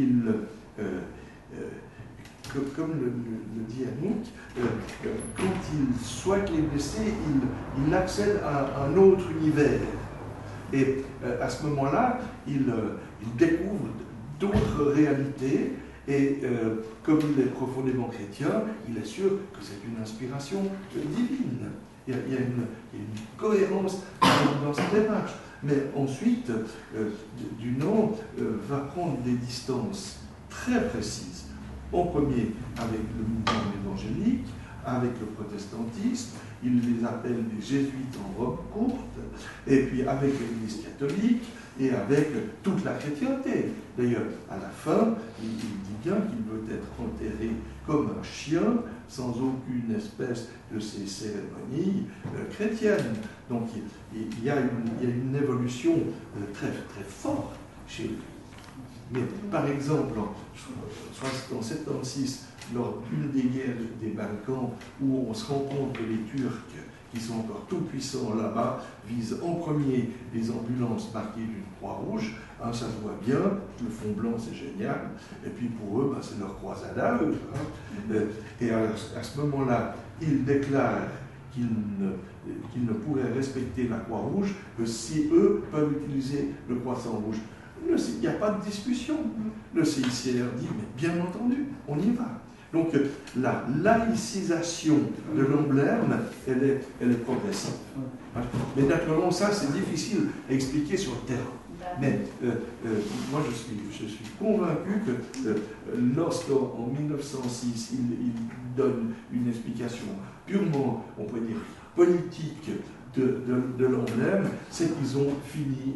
comme le dit Anouk, quand il soigne les blessés, il accède à un autre univers. Et à ce moment-là, il découvre d'autres réalités. Et comme il est profondément chrétien, il est sûr que c'est une inspiration divine. Il y a une cohérence dans cette démarche. Mais ensuite, Dunant va prendre des distances très précises. En premier avec le mouvement évangélique, avec le protestantisme, il les appelle des jésuites en robe courte, et puis avec l'Église catholique, et avec toute la chrétienté. D'ailleurs, à la fin, il dit bien qu'il veut être enterré comme un chien, sans aucune espèce de ces cérémonies chrétiennes. Donc il y a une évolution très, très forte chez lui. Mais par exemple, en 1976, lors d'une des guerres des Balkans, où on se rend compte que les Turcs, qui sont encore tout puissants là-bas, visent en premier les ambulances marquées d'une croix rouge. Hein, ça se voit bien, le fond blanc c'est génial, et puis pour eux, c'est leur croisade à eux. Hein. Et à ce moment-là, ils déclarent qu'ils ne pourraient respecter la croix rouge que si eux peuvent utiliser le croissant rouge. Il n'y a pas de discussion. Le CICR dit, mais bien entendu, on y va. Donc la laïcisation de l'emblème, elle est progressive. Mais naturellement, ça c'est difficile à expliquer sur le terrain. Mais moi je suis convaincu que lorsqu'en 1906 il donne une explication purement, on pourrait dire, politique de l'emblème, c'est qu'ils ont fini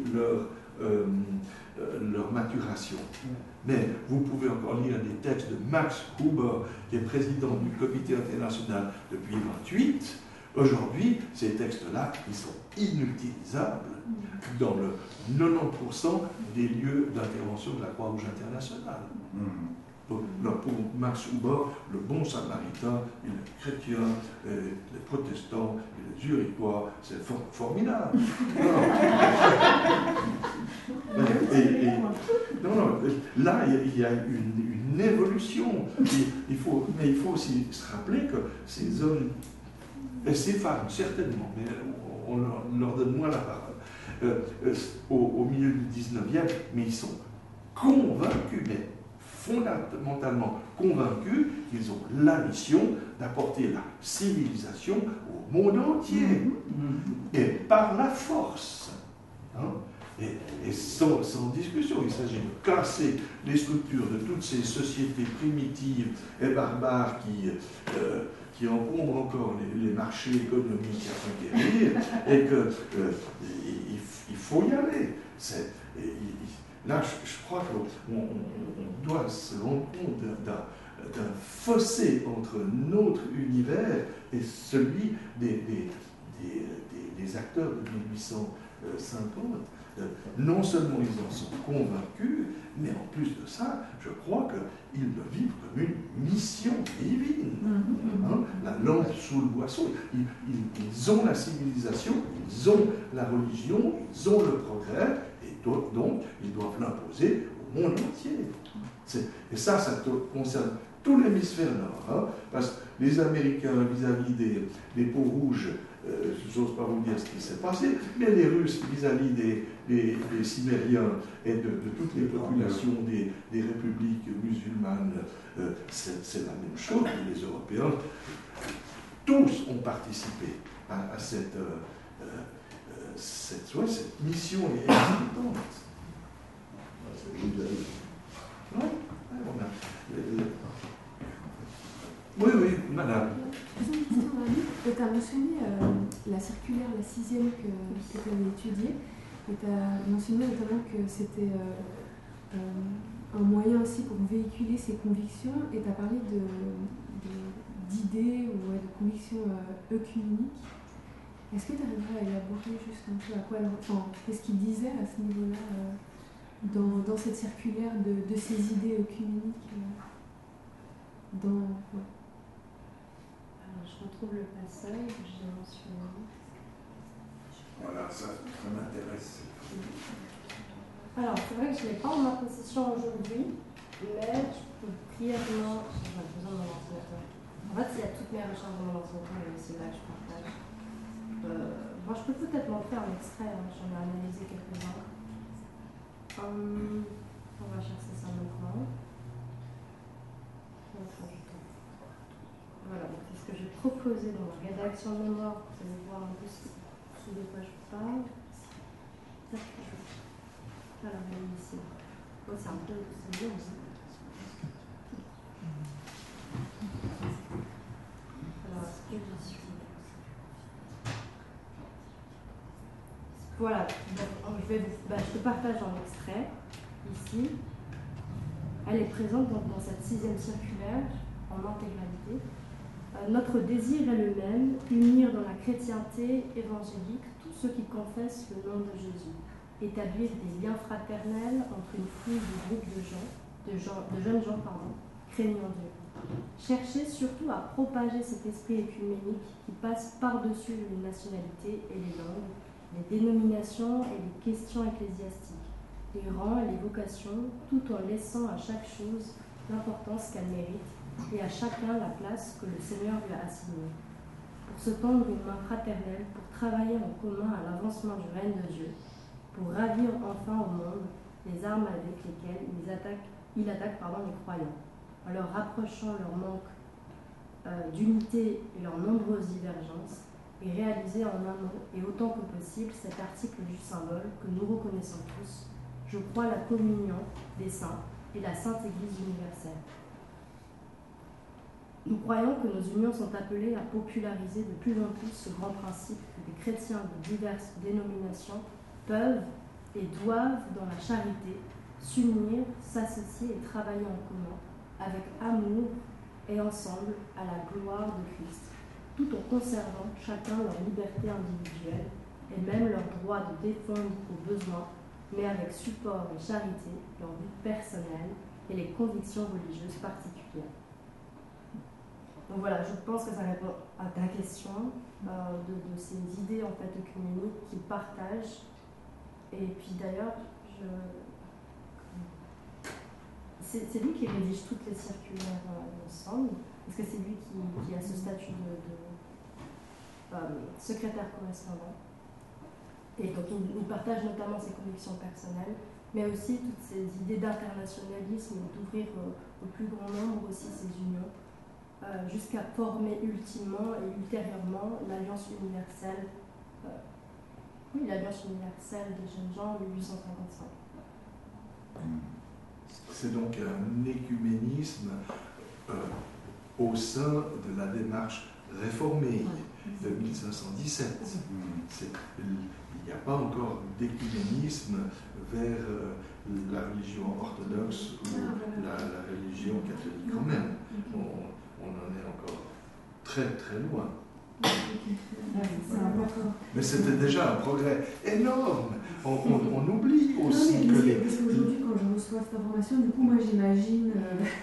leur maturation. Mais vous pouvez encore lire des textes de Max Huber, qui est président du Comité international depuis 1928. Aujourd'hui, ces textes-là, ils sont inutilisables dans le 90% des lieux d'intervention de la Croix-Rouge internationale. Pour Max Huber, le bon samaritain, et les chrétiens, les protestants, et les zurichois, c'est formidable. Non, là, il y a une évolution. Mais il faut aussi se rappeler que ces hommes, et ces femmes, certainement, mais on leur donne moins la parole, au milieu du 19e, mais ils sont convaincus, mais fondamentalement convaincus qu'ils ont la mission d'apporter la civilisation au monde entier, et par la force. Hein? Et sans discussion, il s'agit de casser les structures de toutes ces sociétés primitives et barbares qui encombrent encore les marchés économiques à conquérir, et qu'il faut y aller. Là, je crois qu'on doit se rendre compte d'un fossé entre notre univers et celui des acteurs de 1850. Non seulement ils en sont convaincus, mais en plus de ça, je crois qu'ils le vivent comme une mission divine. Hein? La lampe sous le boisseau, ils ont la civilisation, ils ont la religion, ils ont le progrès, et donc ils doivent l'imposer au monde entier. Et ça concerne tout l'hémisphère nord, hein? Parce que les Américains vis-à-vis des peaux rouges, j'ose pas vous dire ce qui s'est passé, mais les Russes vis-à-vis des Cimériens et de toutes les populations des républiques musulmanes, c'est la même chose. Les Européens, tous ont participé à cette mission importante. Oui, madame. Tu as mentionné la circulaire, la 6e que tu avais étudiée, et tu as mentionné notamment que c'était un moyen aussi pour véhiculer ses convictions, et tu as parlé d'idées ou de convictions œcuméniques. Est-ce que tu arriverais à élaborer juste un peu à quoi qu'est-ce qu'il disait à ce niveau-là dans cette circulaire de ces idées œcuméniques Alors, je retrouve le passage que j'ai mentionné. Voilà, ça m'intéresse. Alors, c'est vrai que je ne l'ai pas en ma possession aujourd'hui, mais je peux brièvement. J'ai besoin de mon ordinateur. En fait, il y a toutes mes recherches de mon ordinateur, et c'est là que je partage. Moi, je peux peut-être m'en faire un extrait, hein, j'en ai analysé quelques-uns. On va chercher ça maintenant. Voilà, c'est ce que j'ai proposé dans la rédaction de mémoire pour vous voir un peu sous de quoi je parle. Alors, ici. Oh, c'est un peu. C'est bien aussi. Alors, voilà, donc, je te partage un extrait ici. Elle est présente dans cette 6e circulaire en intégralité. Notre désir est le même, unir dans la chrétienté évangélique tous ceux qui confessent le nom de Jésus, établir des liens fraternels entre une foule de groupes de jeunes gens, craignant Dieu. Chercher surtout à propager cet esprit écuménique qui passe par-dessus les nationalités et les langues, les dénominations et les questions ecclésiastiques, les rangs et les vocations, tout en laissant à chaque chose l'importance qu'elle mérite et à chacun la place que le Seigneur lui a assignée. Pour se tendre une main fraternelle, pour travailler en commun à l'avancement du règne de Dieu, pour ravir enfin au monde les armes avec lesquelles il attaque les croyants, en leur rapprochant leur manque d'unité et leurs nombreuses divergences, et réaliser en un mot et autant que possible cet article du symbole que nous reconnaissons tous: je crois la communion des saints et la Sainte Église universelle. Nous croyons que nos unions sont appelées à populariser de plus en plus ce grand principe que des chrétiens de diverses dénominations peuvent et doivent, dans la charité, s'unir, s'associer et travailler en commun, avec amour et ensemble à la gloire de Christ, tout en conservant chacun leur liberté individuelle et même leur droit de défendre aux besoins, mais avec support et charité leur vie personnelle et les convictions religieuses particulières. Donc voilà, je pense que ça répond à ta question de ces idées en fait œcuméniques qu'ils partagent. Et puis d'ailleurs, c'est lui qui rédige toutes les circulaires ensemble, parce que c'est lui qui a ce statut de secrétaire correspondant. Et donc il partage notamment ses convictions personnelles, mais aussi toutes ces idées d'internationalisme, d'ouvrir au plus grand nombre aussi ces unions, jusqu'à former ultimement et ultérieurement l'Alliance universelle, l'Alliance universelle des jeunes gens en 1855. C'est donc un écuménisme au sein de la démarche réformée de 1517. Il n'y a pas encore d'écuménisme vers la religion orthodoxe ou la religion catholique romaine. On en est encore très très loin. Mais c'était déjà un progrès énorme. On oublie aussi que les... Parce qu'aujourd'hui, quand je reçois cette information, du coup, moi j'imagine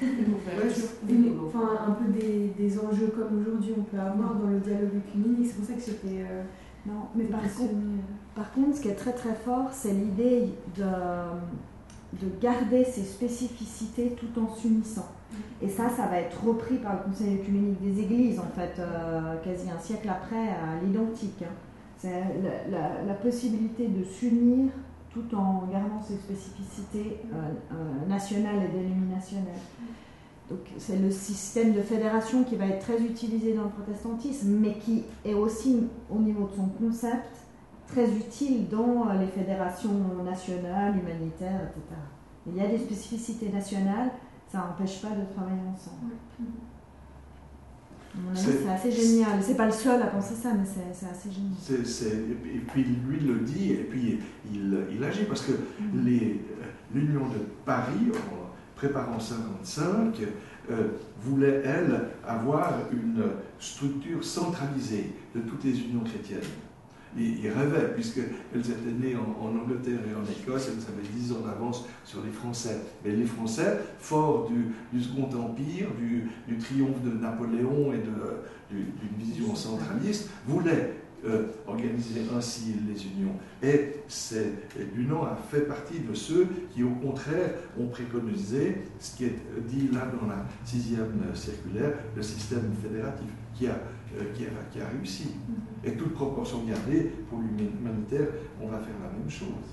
un peu des enjeux comme aujourd'hui on peut avoir dans le dialogue œcuménique. C'est pour ça que j'étais... non, mais par contre, ce qui est très très fort, c'est l'idée de garder ses spécificités tout en s'unissant. Et ça va être repris par le Conseil œcuménique des Églises, en fait, quasi un siècle après, à l'identique. C'est la possibilité de s'unir tout en gardant ses spécificités nationales et dénominationnelles. Donc c'est le système de fédération qui va être très utilisé dans le protestantisme, mais qui est aussi, au niveau de son concept, très utile dans les fédérations nationales, humanitaires, etc. Il y a des spécificités nationales, ça n'empêche pas de travailler ensemble. À mon avis, c'est assez génial. C'est pas le seul à penser ça, mais c'est assez génial. Et puis lui le dit, et puis il agit, parce que l'Union de Paris, en préparant 1955, voulait, elle, avoir une structure centralisée de toutes les unions chrétiennes. Ils rêvaient, puisqu'elles étaient nées en Angleterre et en Écosse, elles avaient 10 ans d'avance sur les Français. Mais les Français, forts du Second Empire, du triomphe de Napoléon et d'une vision centraliste, voulaient organiser ainsi les unions. Et Dunant a fait partie de ceux qui, au contraire, ont préconisé ce qui est dit là dans la 6e circulaire, le système fédératif, qui a réussi. Et toute proportion gardée, pour l'humanitaire, on va faire la même chose.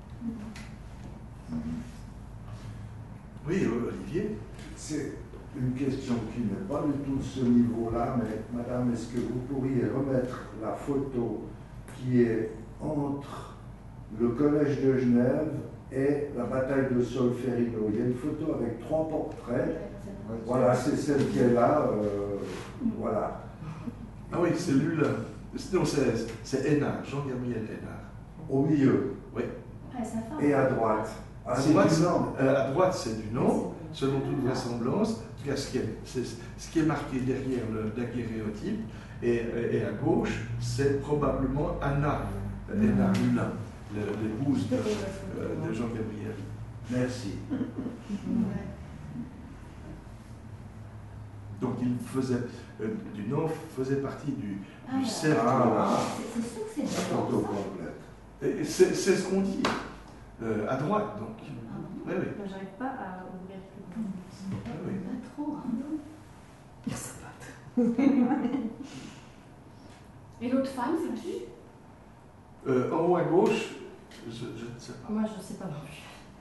Oui, Olivier. C'est une question qui n'est pas du tout de ce niveau-là, mais madame, est-ce que vous pourriez remettre la photo qui est entre le Collège de Genève et la bataille de Solferino? Il y a une photo avec 3 portraits. Voilà, c'est celle qui est là. Voilà. Ah oui, c'est lui là. Non, c'est Hénard, Jean-Gabriel Hénard. Au milieu. Oui. Et à droite. À droite, c'est du non, selon toute vraisemblance. En tout cas, ce qui est marqué derrière le daguerréotype. Et à gauche, c'est probablement Anna Hulin, l'épouse de Jean-Gabriel. Merci. Donc il faisait, Dunant faisait partie du cercle. C'est sûr que c'est photo complète. C'est ce qu'on dit, à droite donc. Oui, oui. J'arrive pas à ouvrir le plus. Oui. Pas trop. Et l'autre femme, c'est qui? En haut à gauche, je ne sais pas. Moi, je ne sais pas non plus.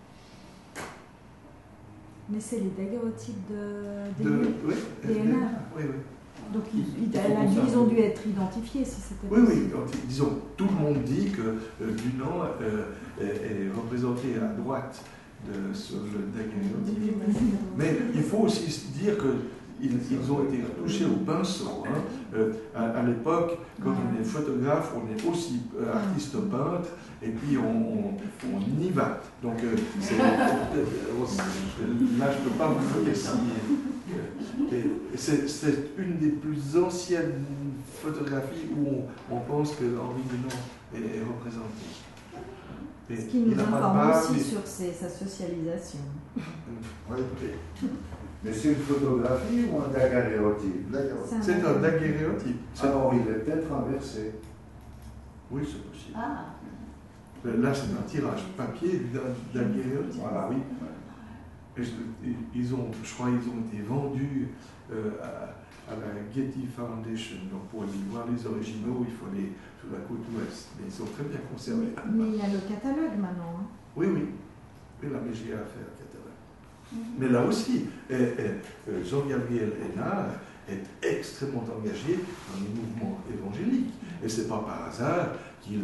Mais c'est les daguerreotypes Oui, DNR. oui, oui. Donc ils ont dû être identifiés si c'était Oui, possible. oui. Disons, tout le monde dit que Dunant est représenté à droite sur le daguerréotype. Mais il faut aussi se dire qu'ils ont été retouchés au pinceau. Hein. À l'époque, quand on est photographe, on est aussi artiste peintre, et puis on y va. Donc, là, je ne peux pas vous dire si... C'est une des plus anciennes photographies où on pense que Henri Dunant est représenté. Ce qui nous informe aussi sur sa socialisation. Oui. Mais c'est une photographie ou un daguerréotype? C'est un daguerréotype. Alors il est peut-être inversé. Oui, c'est possible. Ah. Là, c'est un tirage papier d'un daguerréotype. Voilà, oui. Je crois qu'ils ont été vendus à la Getty Foundation. Donc pour aller voir les originaux, il faut aller sur la côte ouest. Mais ils sont très bien conservés. Mais il y a le catalogue maintenant. Hein. Oui, oui. Et là, mais j'ai affaire au catalogue. Mais là aussi, Jean-Gabriel Hénard est extrêmement engagé dans les mouvements évangéliques. Et ce n'est pas par hasard qu'il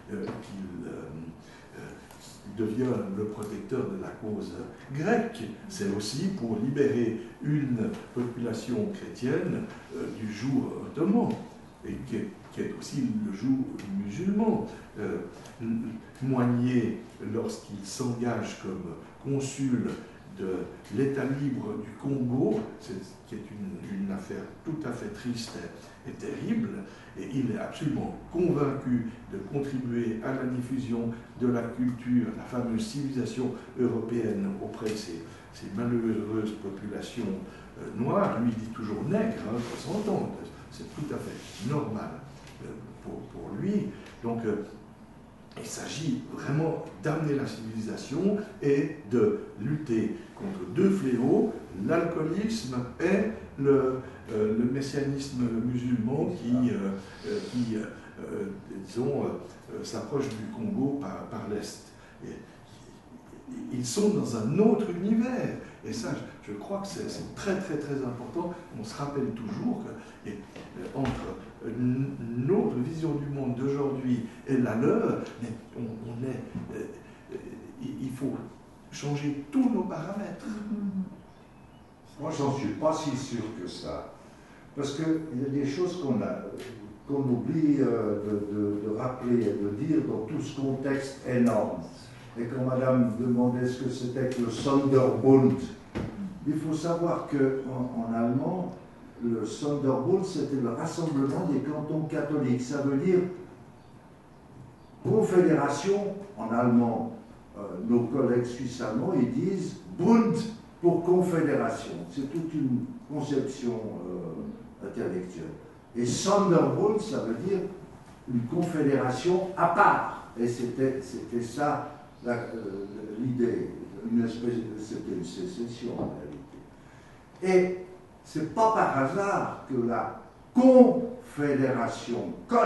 devient le protecteur de la cause grecque. C'est aussi pour libérer une population chrétienne du joug ottoman, et qui est aussi le joug musulman. Moignet, lorsqu'il s'engage comme consul de l'État libre du Congo, qui est une affaire tout à fait triste et terrible, et il est absolument convaincu de contribuer à la diffusion de la culture, la fameuse civilisation européenne auprès de ces malheureuses populations noires. Lui, il dit toujours nègre, hein, faut s'entendre, c'est tout à fait normal pour lui. Donc, il s'agit vraiment d'amener la civilisation et de lutter contre deux fléaux, l'alcoolisme et le messianisme musulman qui s'approche du Congo par l'Est. Ils sont dans un autre univers. Et ça, je crois que c'est très, très, très important. On se rappelle toujours que entre notre vision du monde d'aujourd'hui et la leur, il faut changer tous nos paramètres. Moi, j'en suis pas si sûr que ça. Parce qu'il y a des choses qu'on oublie de rappeler et de dire dans tout ce contexte énorme. Et quand Madame demandait ce que c'était que le Sonderbund, il faut savoir qu'en allemand, le Sonderbund, c'était le rassemblement des cantons catholiques. Ça veut dire confédération en allemand. Nos collègues suisses allemands, ils disent Bund pour confédération. C'est toute une conception intellectuelle. Et Sonderbund, ça veut dire une confédération à part. Et c'était ça l'idée. C'était une sécession en réalité. Et c'est pas par hasard que la confédération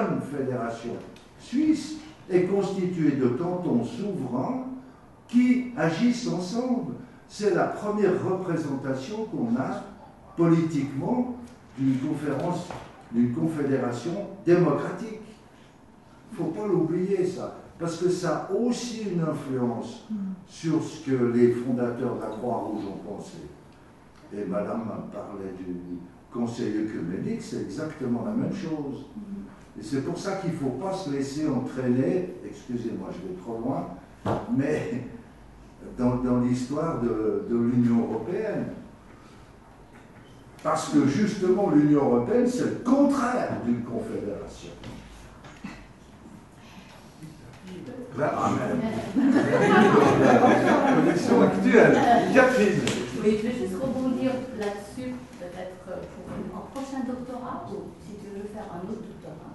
suisse est constituée de cantons souverains qui agissent ensemble. C'est la première représentation qu'on a politiquement d'une confédération démocratique. Il ne faut pas l'oublier ça, parce que ça a aussi une influence sur ce que les fondateurs de la Croix-Rouge ont pensé. Et Madame parlait du Conseil œcuménique, c'est exactement la même chose. Et c'est pour ça qu'il ne faut pas se laisser entraîner, excusez-moi, je vais trop loin, mais dans l'histoire de l'Union européenne. Parce que justement, l'Union européenne, c'est le contraire d'une confédération. Connexion actuelle. Catherine. Oui, je vais juste rebondir là-dessus, peut-être pour un prochain doctorat, ou si tu veux faire un autre doctorat,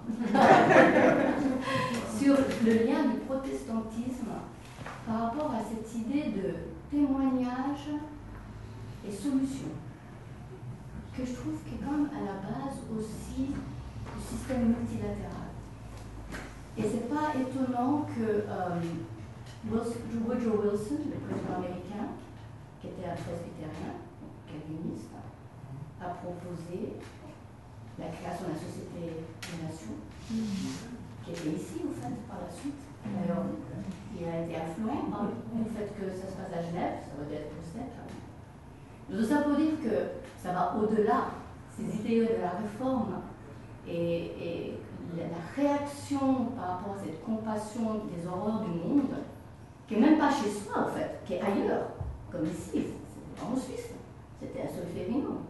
sur le lien du protestantisme par rapport à cette idée de témoignage et solution, que je trouve qui est quand même à la base aussi du système multilatéral. Et c'est pas étonnant que Woodrow Wilson, le président américain, qui était un presbytérien, calviniste, a proposé la création de la Société des Nations, qui était ici, au fait, par la suite. D'ailleurs, il a été influent par le fait que ça se passe à Genève, ça va être au SNEP. Donc ça veut dire que ça va au-delà, ces idées de la réforme et la réaction par rapport à cette compassion des horreurs du monde, qui n'est même pas chez soi, en fait, qui est ailleurs, comme ici, c'était pas en Suisse, c'était à Solferino.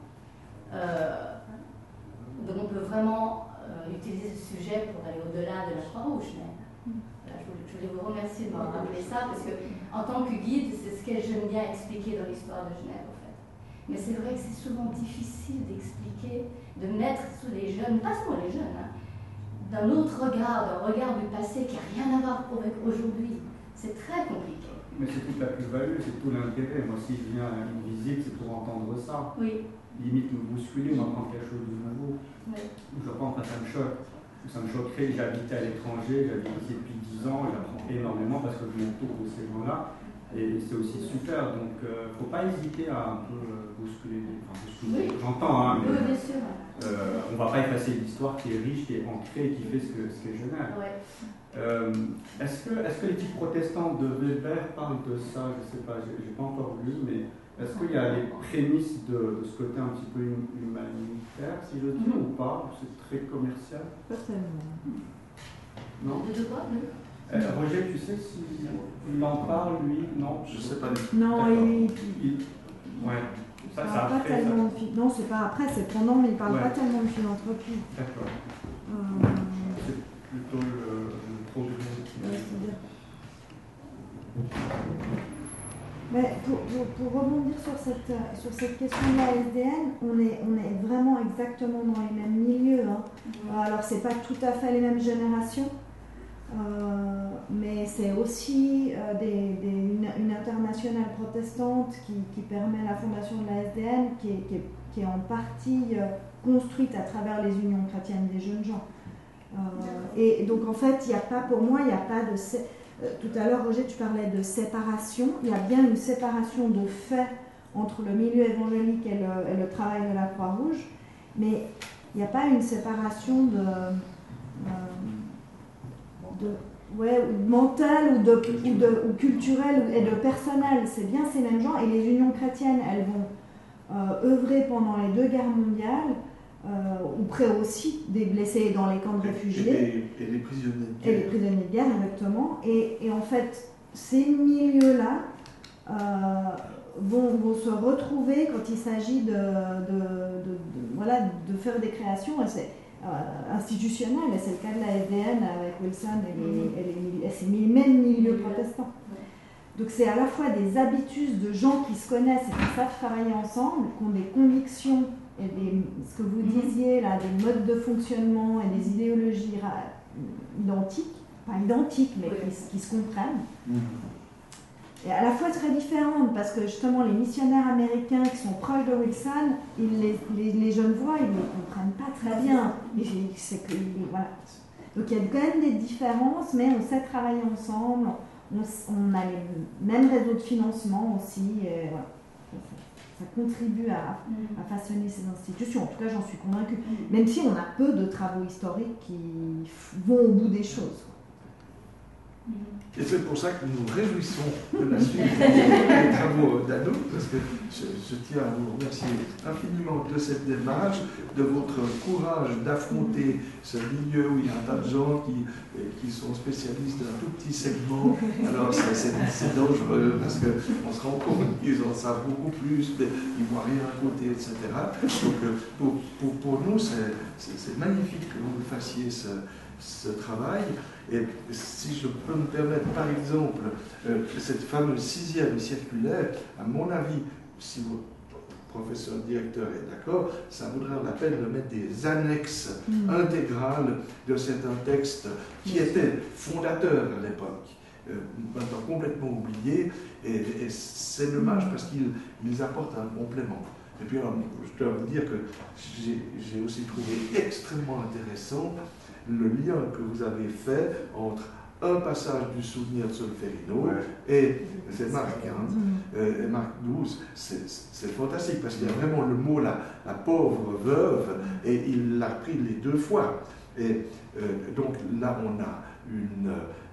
Donc on peut vraiment utiliser ce sujet pour aller au-delà de la Croix-Rouge. Voilà, je voulais vous remercier de m'avoir rappelé ça, parce que en tant que guide, c'est ce que j'aime bien expliquer dans l'histoire de Genève, en fait. Mais c'est vrai que c'est souvent difficile d'expliquer, de mettre sous les jeunes, pas seulement les jeunes, hein, d'un autre regard, d'un regard du passé qui n'a rien à voir avec aujourd'hui. C'est très compliqué. Mais c'est toute la plus-value, c'est tout l'intérêt. Moi, si je viens à une visite, c'est pour entendre ça. Oui. Limite, nous bousculer, on entend quelque chose de nouveau. Oui. Je pense que ça me choque. Ça me choquerait. J'habitais à l'étranger, j'habite ici depuis 10 ans, j'apprends énormément parce que je m'entoure de ces gens-là. Et c'est aussi super. Donc, il ne faut pas hésiter à un peu bousculer. Enfin, bousculer. Oui. J'entends, hein, mais oui, bien sûr. On ne va pas effacer l'histoire qui est riche, qui est ancrée, qui fait ce qu'est Genève. Ouais. Est-ce que l'éthique protestante de Weber parle de ça? Je ne sais pas, je n'ai pas encore lu, mais est-ce qu'il y a les prémices de ce côté un petit peu humanitaire, si je dis, ou pas? C'est très commercial? Pas tellement. Non? De quoi? Roger, tu sais s'il en parle, lui? Non? Je ne sais pas du tout. Non, ouais. Ça, pas tellement de non, c'est pas après, c'est pendant, mais il ne parle pas tellement de philanthropie. D'accord. C'est plutôt le progrès. Mais pour rebondir sur cette question de la SDN, on est vraiment exactement dans les mêmes milieux. Hein. Alors, ce n'est pas tout à fait les mêmes générations, mais c'est aussi une internationale protestante qui permet la fondation de la SDN, qui est en partie construite à travers les unions chrétiennes des jeunes gens. Et donc, en fait, pour moi, il n'y a pas de... tout à l'heure, Roger, tu parlais de séparation. Il y a bien une séparation de fait entre le milieu évangélique et le travail de la Croix-Rouge, mais il n'y a pas une séparation mentale ou culturelle et de personnel. C'est bien ces mêmes gens, et les unions chrétiennes, elles vont œuvrer pendant les 2 guerres mondiales, auprès aussi des blessés dans les camps de réfugiés. Et les prisonniers de guerre. Et les prisonniers de guerre, exactement. Et en fait, ces milieux-là vont se retrouver quand il s'agit de faire des créations institutionnelles. Et c'est le cas de la SDN avec Wilson et ces mêmes milieux protestants. Donc c'est à la fois des habitus de gens qui se connaissent et qui savent travailler ensemble, qui ont des convictions et ce que vous disiez là, des modes de fonctionnement et des idéologies identiques, pas identiques, mais qui se comprennent. Et à la fois très différentes, parce que justement les missionnaires américains qui sont proches de Wilson, les jeunes voix, ils ne les comprennent pas très bien. Voilà. Donc il y a quand même des différences, mais on sait travailler ensemble, on a les mêmes réseaux de financement aussi. Et voilà. Ça contribue à façonner ces institutions. En tout cas, j'en suis convaincue. Même si on a peu de travaux historiques qui vont au bout des choses. Et c'est pour ça que nous nous réjouissons de la suite des travaux d'Anouk, parce que je tiens à vous remercier infiniment de cette démarche, de votre courage d'affronter ce milieu où il y a un tas de gens qui sont spécialistes d'un tout petit segment. Alors c'est dangereux, parce qu'on se rend compte qu'ils en savent beaucoup plus, mais ils ne voient rien à côté, etc. Donc pour nous, c'est magnifique que vous fassiez ce travail. Et si je peux me permettre, par exemple, cette fameuse 6e circulaire, à mon avis, si votre professeur directeur est d'accord, ça vaudrait la peine de mettre des annexes intégrales de certains textes qui étaient fondateurs à l'époque, maintenant complètement oubliés, et c'est dommage parce qu'ils apportent un complément. Et puis, alors, je dois vous dire que j'ai aussi trouvé extrêmement intéressant le lien que vous avez fait entre un passage du souvenir de Solferino et c'est Marc, et Marc 12, c'est fantastique parce qu'il y a vraiment le mot la pauvre veuve et il l'a pris les deux fois. Et donc là, on a une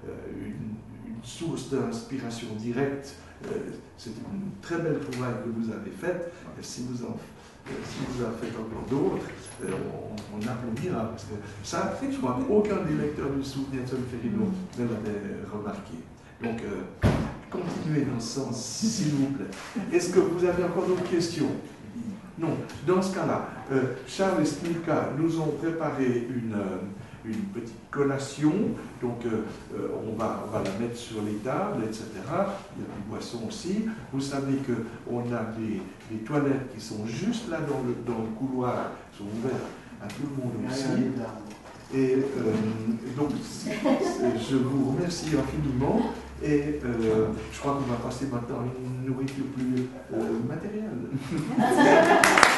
source d'inspiration directe. C'est une très belle trouvaille que vous avez faite. Et si vous en faites encore d'autres, on applaudira, parce que ça, je crois qu'aucun des lecteurs du souvenir de Solferino ne l'avait remarqué. Donc, continuez dans ce sens, s'il vous plaît. Est-ce que vous avez encore d'autres questions? Non. Dans ce cas-là, Charles et Smilka nous ont préparé une petite collation, donc on va la mettre sur les tables, etc. Il y a des boissons aussi. Vous savez qu'on a des toilettes qui sont juste là dans le couloir, qui sont ouvertes à tout le monde aussi. Et donc, je vous remercie infiniment. Et je crois qu'on va passer maintenant à une nourriture plus matérielle.